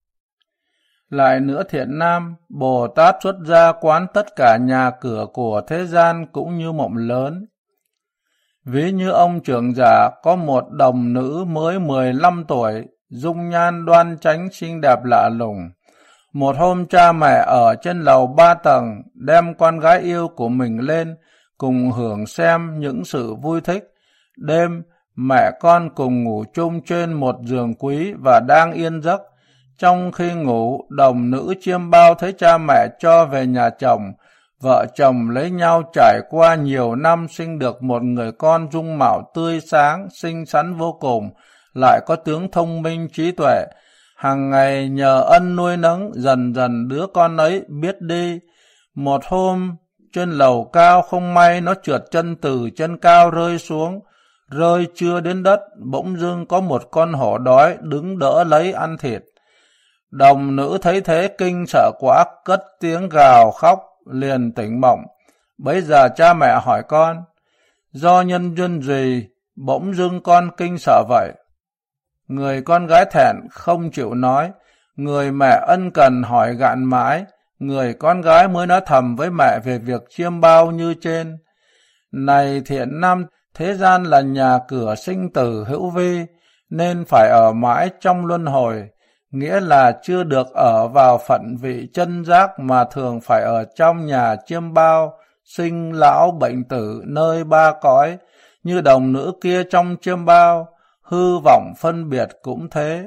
Lại nữa thiện nam, Bồ Tát xuất gia quán tất cả nhà cửa của thế gian cũng như mộng lớn. Ví như ông trưởng giả có một đồng nữ mới 15 tuổi, dung nhan đoan chánh xinh đẹp lạ lùng. Một hôm cha mẹ ở trên lầu 3 tầng đem con gái yêu của mình lên, cùng hưởng xem những sự vui thích. Đêm, mẹ con cùng ngủ chung trên một giường quý và đang yên giấc. Trong khi ngủ, đồng nữ chiêm bao thấy cha mẹ cho về nhà chồng. Vợ chồng lấy nhau trải qua nhiều năm sinh được một người con dung mạo tươi sáng, xinh xắn vô cùng, lại có tướng thông minh trí tuệ. Hàng ngày nhờ ân nuôi nấng, dần dần đứa con ấy biết đi. Một hôm, trên lầu cao không may nó trượt chân từ chân cao rơi xuống. Rơi chưa đến đất, bỗng dưng có một con hổ đói đứng đỡ lấy ăn thịt. Đồng nữ thấy thế kinh sợ quá, cất tiếng gào khóc, liền tỉnh mộng. Bấy giờ cha mẹ hỏi con, do nhân duyên gì bỗng dưng con kinh sợ vậy? Người con gái thẹn không chịu nói, người mẹ ân cần hỏi gạn mãi, người con gái mới nói thầm với mẹ về việc chiêm bao như trên. Này thiện nam, thế gian là nhà cửa sinh tử hữu vi, nên phải ở mãi trong luân hồi, nghĩa là chưa được ở vào phận vị chân giác mà thường phải ở trong nhà chiêm bao, sinh lão bệnh tử nơi 3 cõi, như đồng nữ kia trong chiêm bao, hư vọng phân biệt cũng thế.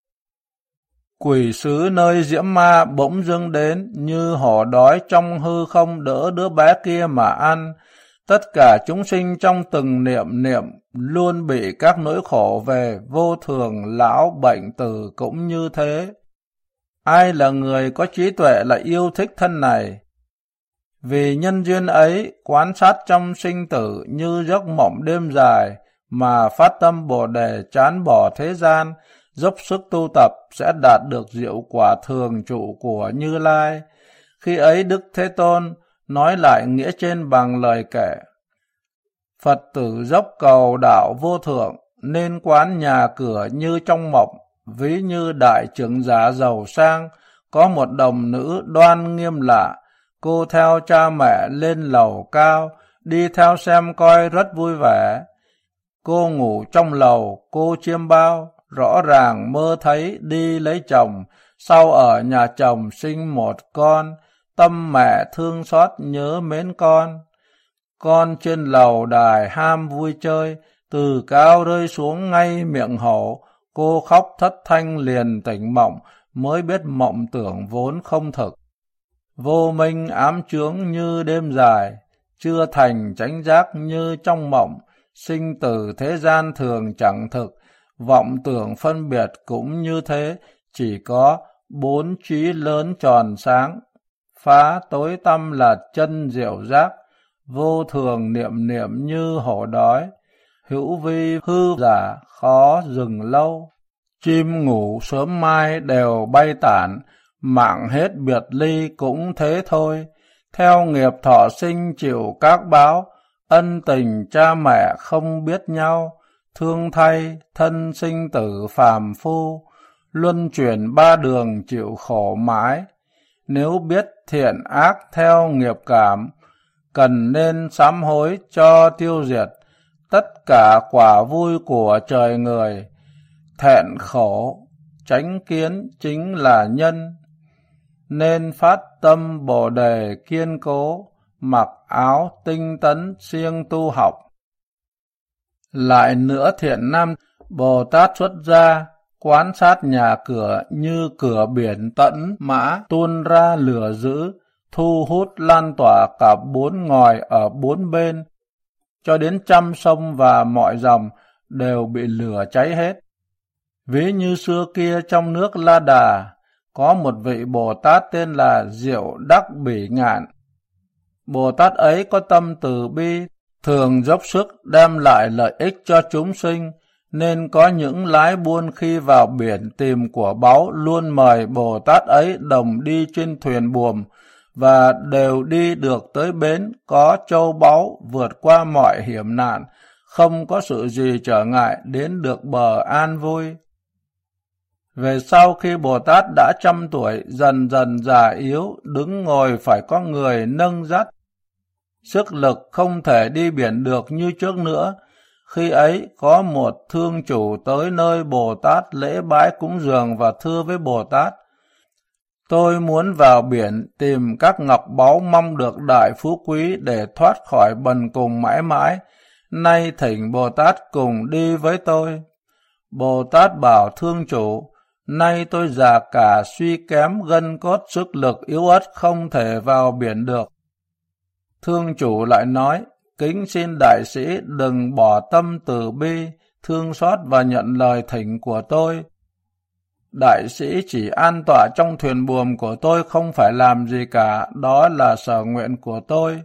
Quỷ sứ nơi diễm ma bỗng dưng đến, như hổ đói trong hư không đỡ đứa bé kia mà ăn. Tất cả chúng sinh trong từng niệm luôn bị các nỗi khổ về vô thường, lão, bệnh, tử cũng như thế. Ai là người có trí tuệ lại yêu thích thân này? Vì nhân duyên ấy, quan sát trong sinh tử như giấc mộng đêm dài, mà phát tâm Bồ Đề chán bỏ thế gian, dốc sức tu tập sẽ đạt được diệu quả thường trụ của Như Lai. Khi ấy Đức Thế Tôn nói lại nghĩa trên bằng lời kể. Phật tử dốc cầu đạo vô thượng, nên quán nhà cửa như trong mộng, ví như đại trưởng giả giàu sang, có một đồng nữ đoan nghiêm lạ, cô theo cha mẹ lên lầu cao, đi theo xem coi rất vui vẻ. Cô ngủ trong lầu, cô chiêm bao, rõ ràng mơ thấy đi lấy chồng, sau ở nhà chồng sinh một con, tâm mẹ thương xót nhớ mến con. Con trên lầu đài ham vui chơi, từ cao rơi xuống ngay miệng hổ, cô khóc thất thanh liền tỉnh mộng, mới biết mộng tưởng vốn không thực. Vô minh ám chướng như đêm dài, chưa thành chánh giác như trong mộng, sinh tử thế gian thường chẳng thực, vọng tưởng phân biệt cũng như thế, chỉ có bốn trí lớn tròn sáng, phá tối tăm là chân diệu giác, vô thường niệm niệm như hổ đói, hữu vi hư giả khó dừng lâu. Chim ngủ sớm mai đều bay tản, mạng hết biệt ly cũng thế thôi, theo nghiệp thọ sinh chịu các báo, ân tình cha mẹ không biết nhau, thương thay thân sinh tử phàm phu, luân chuyển ba đường chịu khổ mãi. Nếu biết thiện ác theo nghiệp cảm, cần nên sám hối cho tiêu diệt, tất cả quả vui của trời người, thẹn khổ, chánh kiến chính là nhân, nên phát tâm Bồ đề kiên cố, mặc áo tinh tấn siêng tu học. Lại nữa thiện nam Bồ Tát xuất gia, quan sát nhà cửa như cửa biển tận mã tuôn ra lửa dữ, thu hút lan tỏa cả bốn ngòi ở bốn bên, cho đến trăm sông và mọi dòng đều bị lửa cháy hết. Ví như xưa kia trong nước La Đà, có một vị Bồ Tát tên là Diệu Đắc Bỉ Ngạn. Bồ Tát ấy có tâm từ bi, thường dốc sức đem lại lợi ích cho chúng sinh, nên có những lái buôn khi vào biển tìm của báu luôn mời Bồ Tát ấy đồng đi trên thuyền buồm, và đều đi được tới bến có châu báu, vượt qua mọi hiểm nạn, không có sự gì trở ngại, đến được bờ an vui. Về sau khi Bồ Tát đã 100 tuổi, dần dần già yếu, đứng ngồi phải có người nâng dắt. Sức lực không thể đi biển được như trước nữa. Khi ấy có một thương chủ tới nơi Bồ Tát lễ bái cúng dường và thưa với Bồ Tát: tôi muốn vào biển tìm các ngọc báu, mong được đại phú quý để thoát khỏi bần cùng mãi mãi. Nay thỉnh Bồ Tát cùng đi với tôi. Bồ Tát bảo thương chủ: nay tôi già cả, suy kém gân cốt, sức lực yếu ớt, không thể vào biển được. Thương chủ lại nói: kính xin đại sĩ đừng bỏ tâm từ bi, thương xót và nhận lời thỉnh của tôi. Đại sĩ chỉ an tọa trong thuyền buồm của tôi, không phải làm gì cả, đó là sở nguyện của tôi.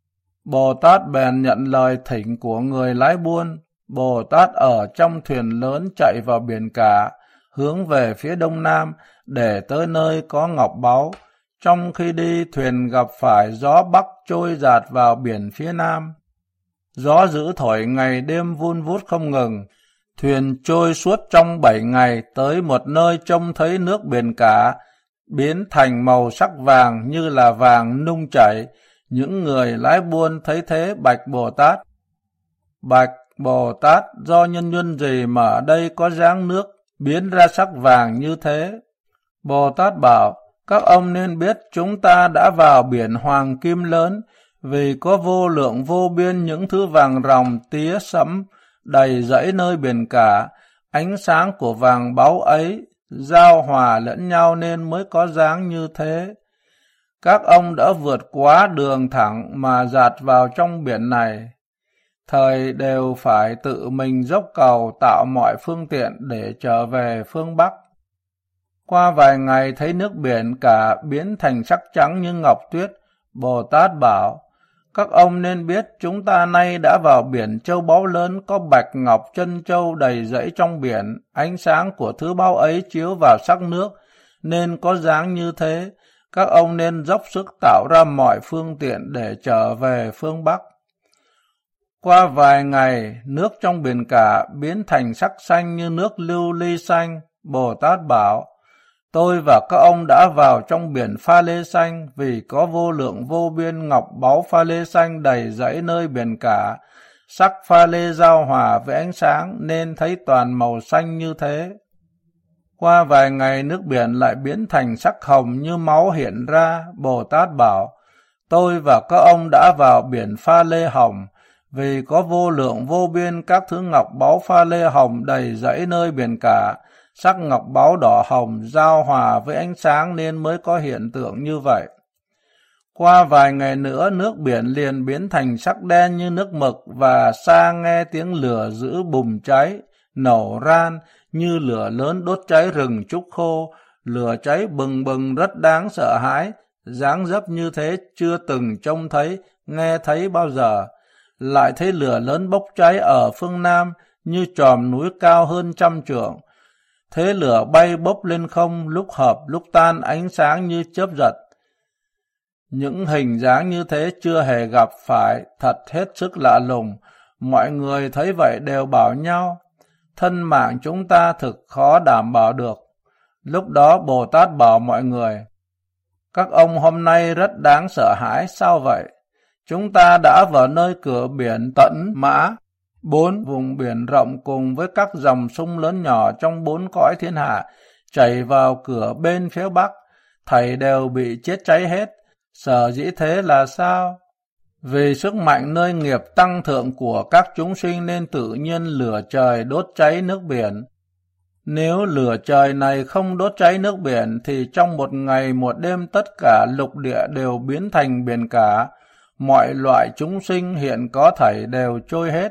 Bồ Tát bèn nhận lời thỉnh của người lái buôn. Bồ Tát ở trong thuyền lớn chạy vào biển cả, hướng về phía đông nam để tới nơi có ngọc báu. Trong khi đi, thuyền gặp phải gió bắc trôi dạt vào biển phía nam. Gió dữ thổi ngày đêm vun vút không ngừng. Thuyền trôi suốt trong 7 ngày, tới một nơi trông thấy nước biển cả biến thành màu sắc vàng như là vàng nung chảy. Những người lái buôn thấy thế bạch Bồ Tát: bạch Bồ Tát, do nhân duyên gì mà ở đây có dáng nước biến ra sắc vàng như thế? Bồ Tát bảo: các ông nên biết chúng ta đã vào biển hoàng kim lớn, vì có vô lượng vô biên những thứ vàng ròng tía sẫm đầy dẫy nơi biển cả. Ánh sáng của vàng báu ấy giao hòa lẫn nhau nên mới có dáng như thế. Các ông đã vượt quá đường thẳng mà dạt vào trong biển này. Thời đều phải tự mình dốc cầu tạo mọi phương tiện để trở về phương Bắc. Qua vài ngày thấy nước biển cả biến thành sắc trắng như ngọc tuyết. Bồ Tát bảo: các ông nên biết chúng ta nay đã vào biển châu báu lớn, có bạch ngọc chân châu đầy dẫy trong biển. Ánh sáng của thứ báu ấy chiếu vào sắc nước nên có dáng như thế. Các ông nên dốc sức tạo ra mọi phương tiện để trở về phương Bắc. Qua vài ngày, nước trong biển cả biến thành sắc xanh như nước lưu ly xanh. Bồ Tát bảo: tôi và các ông đã vào trong biển pha lê xanh, vì có vô lượng vô biên ngọc báu pha lê xanh đầy dẫy nơi biển cả. sắc pha lê giao hòa với ánh sáng nên thấy toàn màu xanh như thế. Qua vài ngày nước biển lại biến thành sắc hồng như máu hiện ra. Bồ Tát bảo, tôi và các ông đã vào biển pha lê hồng, vì có vô lượng vô biên các thứ ngọc báu pha lê hồng đầy rẫy nơi biển cả. Sắc ngọc báu đỏ hồng giao hòa với ánh sáng nên mới có hiện tượng như vậy. Qua vài ngày nữa, nước biển liền biến thành sắc đen như nước mực, và xa nghe tiếng lửa dữ bùng cháy, nổ ran như lửa lớn đốt cháy rừng trúc khô. Lửa cháy bừng bừng rất đáng sợ hãi, dáng dấp như thế chưa từng trông thấy, nghe thấy bao giờ. Lại thấy lửa lớn bốc cháy ở phương Nam như chòm núi cao hơn 100 trượng. Thế lửa bay bốc lên không, lúc hợp lúc tan, ánh sáng như chớp giật. Những hình dáng như thế chưa hề gặp phải, thật hết sức lạ lùng. Mọi người thấy vậy đều bảo nhau, thân mạng chúng ta thực khó đảm bảo được. Lúc đó Bồ Tát bảo mọi người, các ông hôm nay rất đáng sợ hãi, sao vậy? Chúng ta đã vào nơi cửa biển Tẫn Mã, 4 vùng biển rộng cùng với các dòng sông lớn nhỏ trong 4 cõi thiên hạ, chảy vào cửa bên phía bắc, thảy đều bị chết cháy hết. Sở dĩ thế là sao? Vì sức mạnh nơi nghiệp tăng thượng của các chúng sinh nên tự nhiên lửa trời đốt cháy nước biển. Nếu lửa trời này không đốt cháy nước biển thì trong một ngày một đêm tất cả lục địa đều biến thành biển cả, mọi loại chúng sinh hiện có thảy đều trôi hết.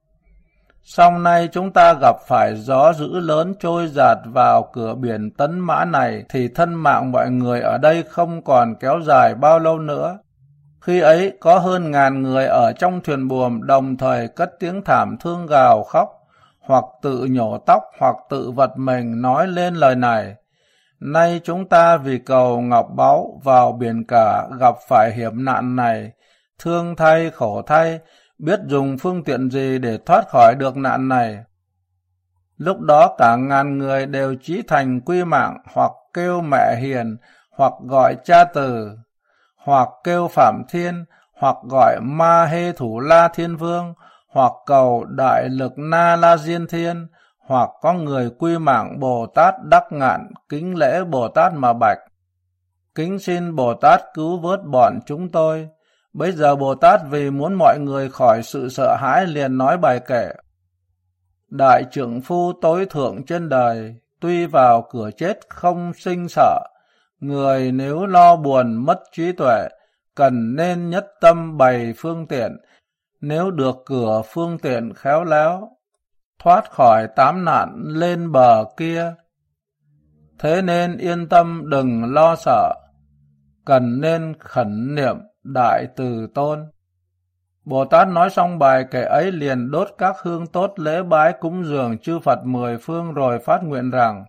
Sau nay chúng ta gặp phải gió dữ lớn trôi dạt vào cửa biển Tấn Mã này thì thân mạng mọi người ở đây không còn kéo dài bao lâu nữa. Khi ấy có hơn 1000 người ở trong thuyền buồm đồng thời cất tiếng thảm thương gào khóc, hoặc tự nhổ tóc hoặc tự vật mình nói lên lời này: nay chúng ta vì cầu ngọc báu vào biển cả gặp phải hiểm nạn này, thương thay khổ thay, biết dùng phương tiện gì để thoát khỏi được nạn này. Lúc đó cả 1000 người đều chí thành quy mạng, hoặc kêu mẹ hiền, hoặc gọi cha từ, hoặc kêu Phạm Thiên, hoặc gọi Ma Hê Thủ La Thiên Vương, hoặc cầu Đại Lực Na La Diên Thiên, hoặc có người quy mạng Bồ Tát Đắc Ngạn, kính lễ Bồ Tát mà bạch: kính xin Bồ Tát cứu vớt bọn chúng tôi. Bây giờ Bồ Tát vì muốn mọi người khỏi sự sợ hãi liền nói bài kệ: đại trượng phu tối thượng trên đời, tuy vào cửa chết không sinh sợ, người nếu lo buồn mất trí tuệ, cần nên nhất tâm bày phương tiện, nếu được cửa phương tiện khéo léo, thoát khỏi 8 nạn lên bờ kia. Thế nên yên tâm đừng lo sợ, cần nên khẩn niệm đại từ tôn. Bồ Tát nói xong bài kệ ấy liền đốt các hương tốt lễ bái cúng dường chư Phật 10 phương rồi phát nguyện rằng: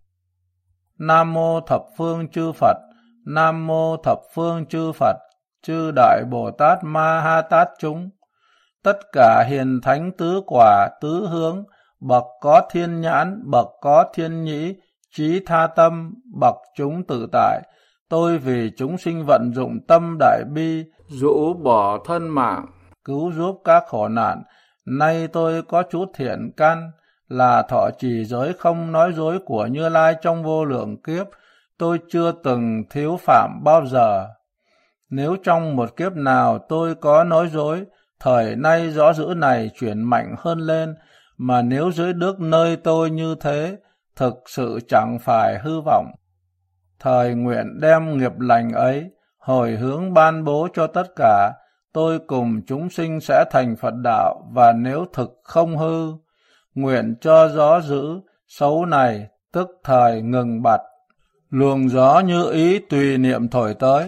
Nam mô thập phương chư Phật, Nam mô thập phương chư Phật, chư Đại Bồ Tát Ma Ha Tát chúng, tất cả hiền thánh tứ quả tứ hướng, bậc có thiên nhãn, bậc có thiên nhĩ, trí tha tâm, bậc chúng tự tại, tôi vì chúng sinh vận dụng tâm đại bi, rũ bỏ thân mạng, cứu giúp các khổ nạn. Nay tôi có chút thiện căn, là thọ trì giới không nói dối của Như Lai trong vô lượng kiếp, tôi chưa từng thiếu phạm bao giờ. Nếu trong một kiếp nào tôi có nói dối, thời nay gió dữ này chuyển mạnh hơn lên, mà nếu dưới đức nơi tôi như thế, thực sự chẳng phải hư vọng. Thời nguyện đem nghiệp lành ấy, hồi hướng ban bố cho tất cả, tôi cùng chúng sinh sẽ thành Phật đạo, và nếu thực không hư, nguyện cho gió dữ, xấu này, tức thời ngừng bặt. Luồng gió như ý tùy niệm thổi tới.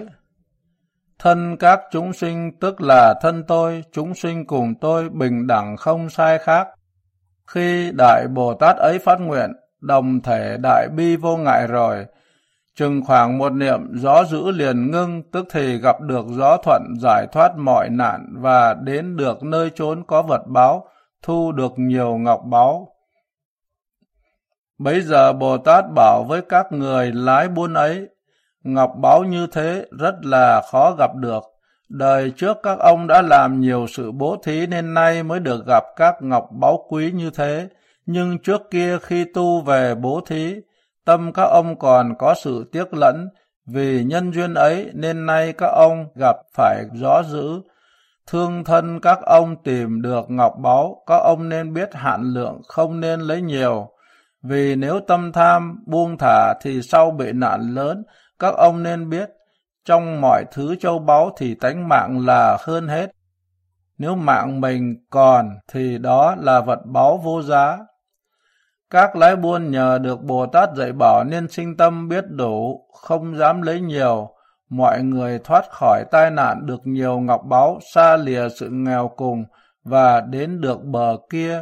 Thân các chúng sinh tức là thân tôi, chúng sinh cùng tôi bình đẳng không sai khác. Khi Đại Bồ Tát ấy phát nguyện, đồng thể đại bi vô ngại rồi, chừng khoảng một niệm gió dữ liền ngưng, tức thì gặp được gió thuận giải thoát mọi nạn và đến được nơi chốn có vật báu, thu được nhiều ngọc báu. Bấy giờ Bồ Tát bảo với các người lái buôn ấy: ngọc báu như thế rất là khó gặp được, Đời trước các ông đã làm nhiều sự bố thí nên nay mới được gặp các ngọc báu quý như thế. Nhưng trước kia khi tu về bố thí, tâm các ông còn có sự tiếc lẫn. Vì nhân duyên ấy nên nay các ông gặp phải gió dữ. Thương thân các ông tìm được ngọc báu, các ông nên biết hạn lượng, không nên lấy nhiều. Vì nếu tâm tham, buông thả thì sau bị nạn lớn, các ông nên biết, trong mọi thứ châu báu thì tánh mạng là hơn hết. Nếu mạng mình còn thì đó là vật báu vô giá. Các lái buôn nhờ được Bồ Tát dạy bảo nên sinh tâm biết đủ, không dám lấy nhiều. Mọi người thoát khỏi tai nạn được nhiều ngọc báu, xa lìa sự nghèo cùng và đến được bờ kia.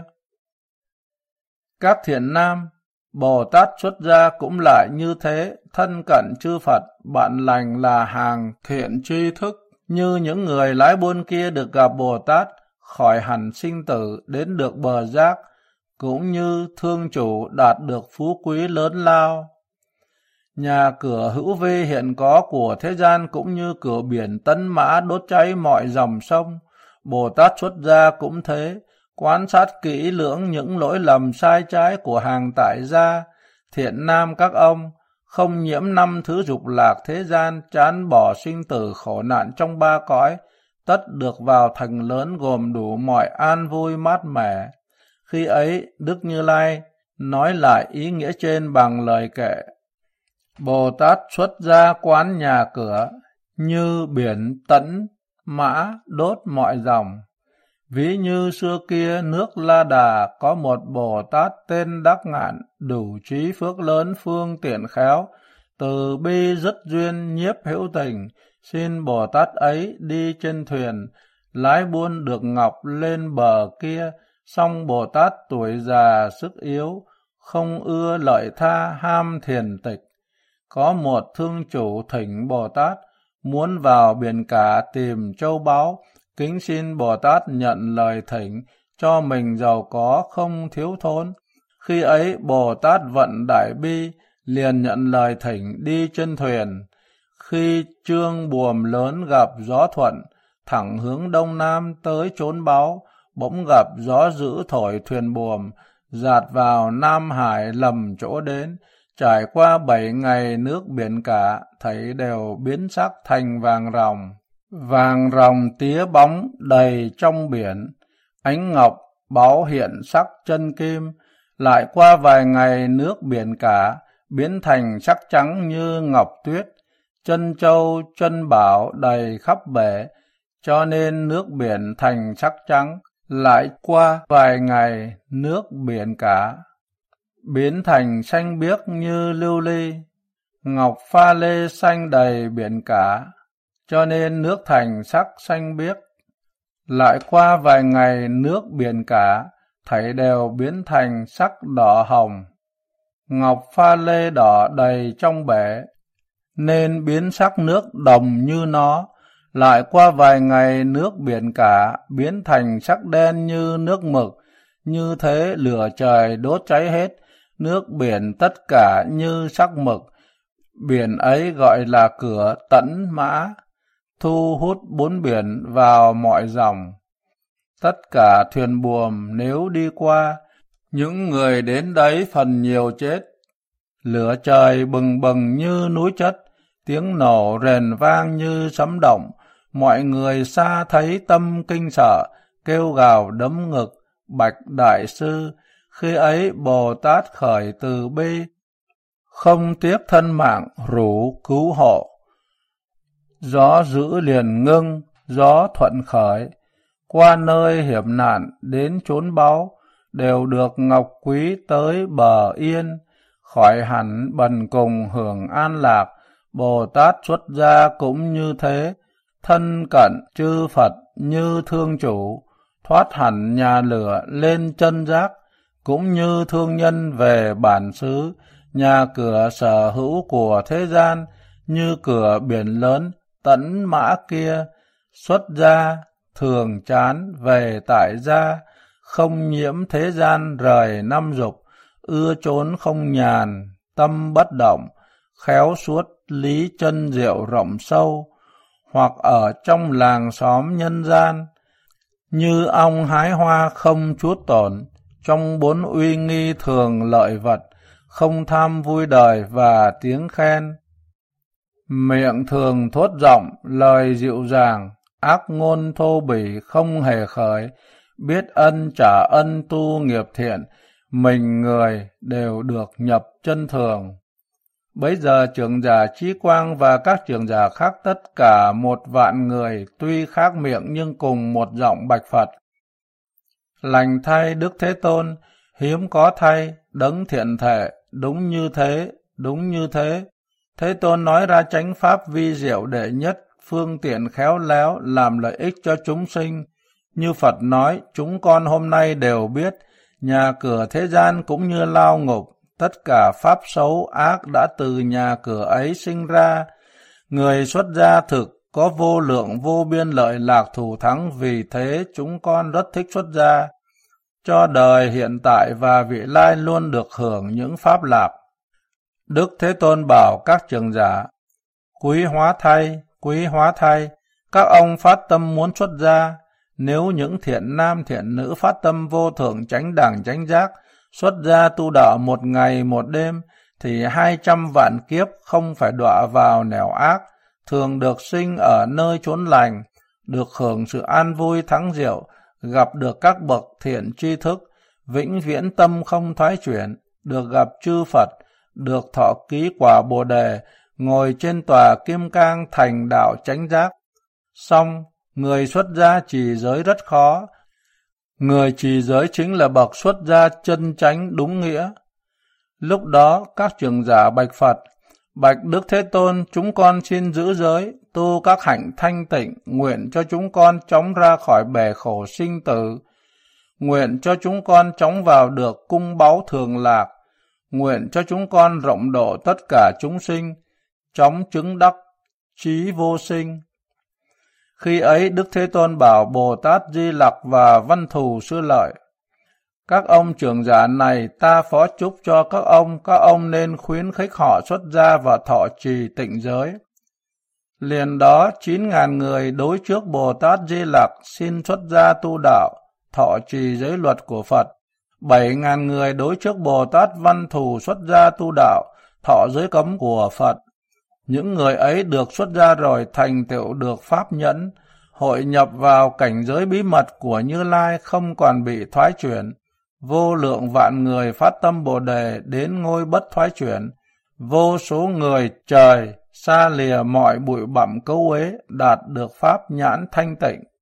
Các thiện nam, Bồ Tát xuất gia cũng lại như thế, thân cận chư Phật, bạn lành là hàng thiện tri thức. Như những người lái buôn kia được gặp Bồ Tát, khỏi hẳn sinh tử đến được bờ giác, cũng như thương chủ đạt được phú quý lớn lao. Nhà cửa hữu vi hiện có của thế gian cũng như cửa biển tấn mã đốt cháy mọi dòng sông. Bồ Tát xuất gia cũng thế, quan sát kỹ lưỡng những lỗi lầm sai trái của hàng tại gia. Thiện nam các ông, không nhiễm năm thứ dục lạc thế gian, chán bỏ sinh tử khổ nạn trong ba cõi, tất được vào thành lớn gồm đủ mọi an vui mát mẻ. Khi ấy, Đức Như Lai nói lại ý nghĩa trên bằng lời kệ. Bồ Tát xuất gia quán nhà cửa, như biển tấn mã đốt mọi dòng. Ví như xưa kia nước La Đà có một Bồ Tát tên Đắc Ngạn, đủ trí phước lớn phương tiện khéo, từ bi dứt duyên nhiếp hữu tình, xin Bồ Tát ấy đi trên thuyền, lái buôn được ngọc lên bờ kia, song Bồ Tát tuổi già sức yếu, không ưa lợi tha ham thiền tịch. Có một thương chủ thỉnh Bồ Tát, muốn vào biển cả tìm châu báu, kính xin Bồ Tát nhận lời thỉnh, cho mình giàu có không thiếu thốn. Khi ấy Bồ Tát vận đại bi, liền nhận lời thỉnh đi trên thuyền. Khi trương buồm lớn gặp gió thuận, thẳng hướng đông nam tới chốn báu, bỗng gặp gió dữ thổi thuyền buồm, dạt vào Nam Hải lầm chỗ đến. Trải qua 7 ngày nước biển cả, thấy đều biến sắc thành vàng ròng tía bóng đầy trong biển, ánh ngọc báu hiện sắc chân kim. Lại qua vài ngày nước biển cả, biến thành sắc trắng như ngọc tuyết, chân châu chân bảo đầy khắp bể, cho nên nước biển thành sắc trắng. Lại qua vài ngày nước biển cả, biến thành xanh biếc như lưu ly, ngọc pha lê xanh đầy biển cả, cho nên nước thành sắc xanh biếc. Lại qua vài ngày nước biển cả, thảy đều biến thành sắc đỏ hồng, ngọc pha lê đỏ đầy trong bể, nên biến sắc nước đồng như nó. Lại qua vài ngày nước biển cả, biến thành sắc đen như nước mực, như thế lửa trời đốt cháy hết, nước biển tất cả như sắc mực. Biển ấy gọi là cửa Tấn Mã, thu hút bốn biển vào mọi dòng. Tất cả thuyền buồm nếu đi qua, những người đến đấy phần nhiều chết. Lửa trời bừng bừng như núi chất, tiếng nổ rền vang như sấm động. Mọi người xa thấy tâm kinh sợ, kêu gào đấm ngực, bạch đại sư. Khi ấy Bồ Tát khởi từ bi, không tiếc thân mạng rủ cứu hộ. Gió dữ liền ngưng, gió thuận khởi, qua nơi hiểm nạn đến chốn báu, đều được ngọc quý tới bờ yên, khỏi hẳn bần cùng hưởng an lạc. Bồ Tát xuất gia cũng như thế, thân cận chư Phật như thương chủ, thoát hẳn nhà lửa lên chân giác, cũng như thương nhân về bản xứ, nhà cửa sở hữu của thế gian, như cửa biển lớn Tấn Mã kia. Xuất gia thường chán về tại gia, không nhiễm thế gian rời năm dục, ưa chốn không nhàn, tâm bất động, khéo suốt lý chân diệu rộng sâu. hoặc ở trong làng xóm nhân gian, như ong hái hoa không chuốt tổn, trong bốn uy nghi thường lợi vật, không tham vui đời và tiếng khen. Miệng thường thốt giọng lời dịu dàng, ác ngôn thô bỉ không hề khởi, biết ân trả ân tu nghiệp thiện, mình người đều được nhập chân thường. Bấy giờ trưởng giả Trí Quang và các trưởng giả khác tất cả 1.000.000 người, tuy khác miệng nhưng cùng một giọng bạch Phật: Lành thay Đức Thế Tôn, hiếm có thay, đấng thiện thể, đúng như thế, đúng như thế. Thế Tôn nói ra chánh pháp vi diệu đệ nhất, phương tiện khéo léo, làm lợi ích cho chúng sinh. Như Phật nói, chúng con hôm nay đều biết, nhà cửa thế gian cũng như lao ngục, tất cả pháp xấu ác đã từ nhà cửa ấy sinh ra. Người xuất gia thực có vô lượng vô biên lợi lạc thù thắng, vì thế chúng con rất thích xuất gia, cho đời hiện tại và vị lai luôn được hưởng những pháp lạc. Đức Thế Tôn bảo các trưởng giả: quý hóa thay, các ông phát tâm muốn xuất gia. Nếu những thiện nam thiện nữ phát tâm vô thượng chánh đẳng chánh giác, xuất gia tu đạo 1 ngày 1 đêm, thì 200 vạn kiếp không phải đọa vào nẻo ác, thường được sinh ở nơi chốn lành, được hưởng sự an vui thắng diệu, gặp được các bậc thiện tri thức, vĩnh viễn tâm không thoái chuyển, được gặp chư Phật, được thọ ký quả Bồ Đề, ngồi trên tòa kim cang thành đạo chánh giác. Song, người xuất gia trì giới rất khó. Người trì giới chính là bậc xuất gia chân chánh đúng nghĩa. Lúc đó, các trưởng giả bạch Phật: Bạch Đức Thế Tôn, chúng con xin giữ giới, tu các hạnh thanh tịnh, nguyện cho chúng con chóng ra khỏi bể khổ sinh tử, nguyện cho chúng con chóng vào được cung báu thường lạc, nguyện cho chúng con rộng độ tất cả chúng sinh, chóng chứng đắc trí vô sinh. Khi ấy Đức Thế Tôn bảo Bồ Tát Di Lặc và Văn Thù Sư Lợi: Các ông trưởng giả này ta phó chúc cho các ông nên khuyến khích họ xuất gia và thọ trì tịnh giới. Liền đó 9.000 người đối trước Bồ Tát Di Lặc xin xuất gia tu đạo, thọ trì giới luật của Phật. 7.000 người đối trước Bồ Tát Văn Thù xuất gia tu đạo, thọ giới cấm của Phật. Những người ấy được xuất gia rồi thành tựu được pháp nhẫn, hội nhập vào cảnh giới bí mật của Như Lai, không còn bị thoái chuyển. Vô lượng vạn người phát tâm Bồ Đề đến ngôi bất thoái chuyển. Vô số người trời xa lìa mọi bụi bặm cấu uế, đạt được pháp nhãn thanh tịnh.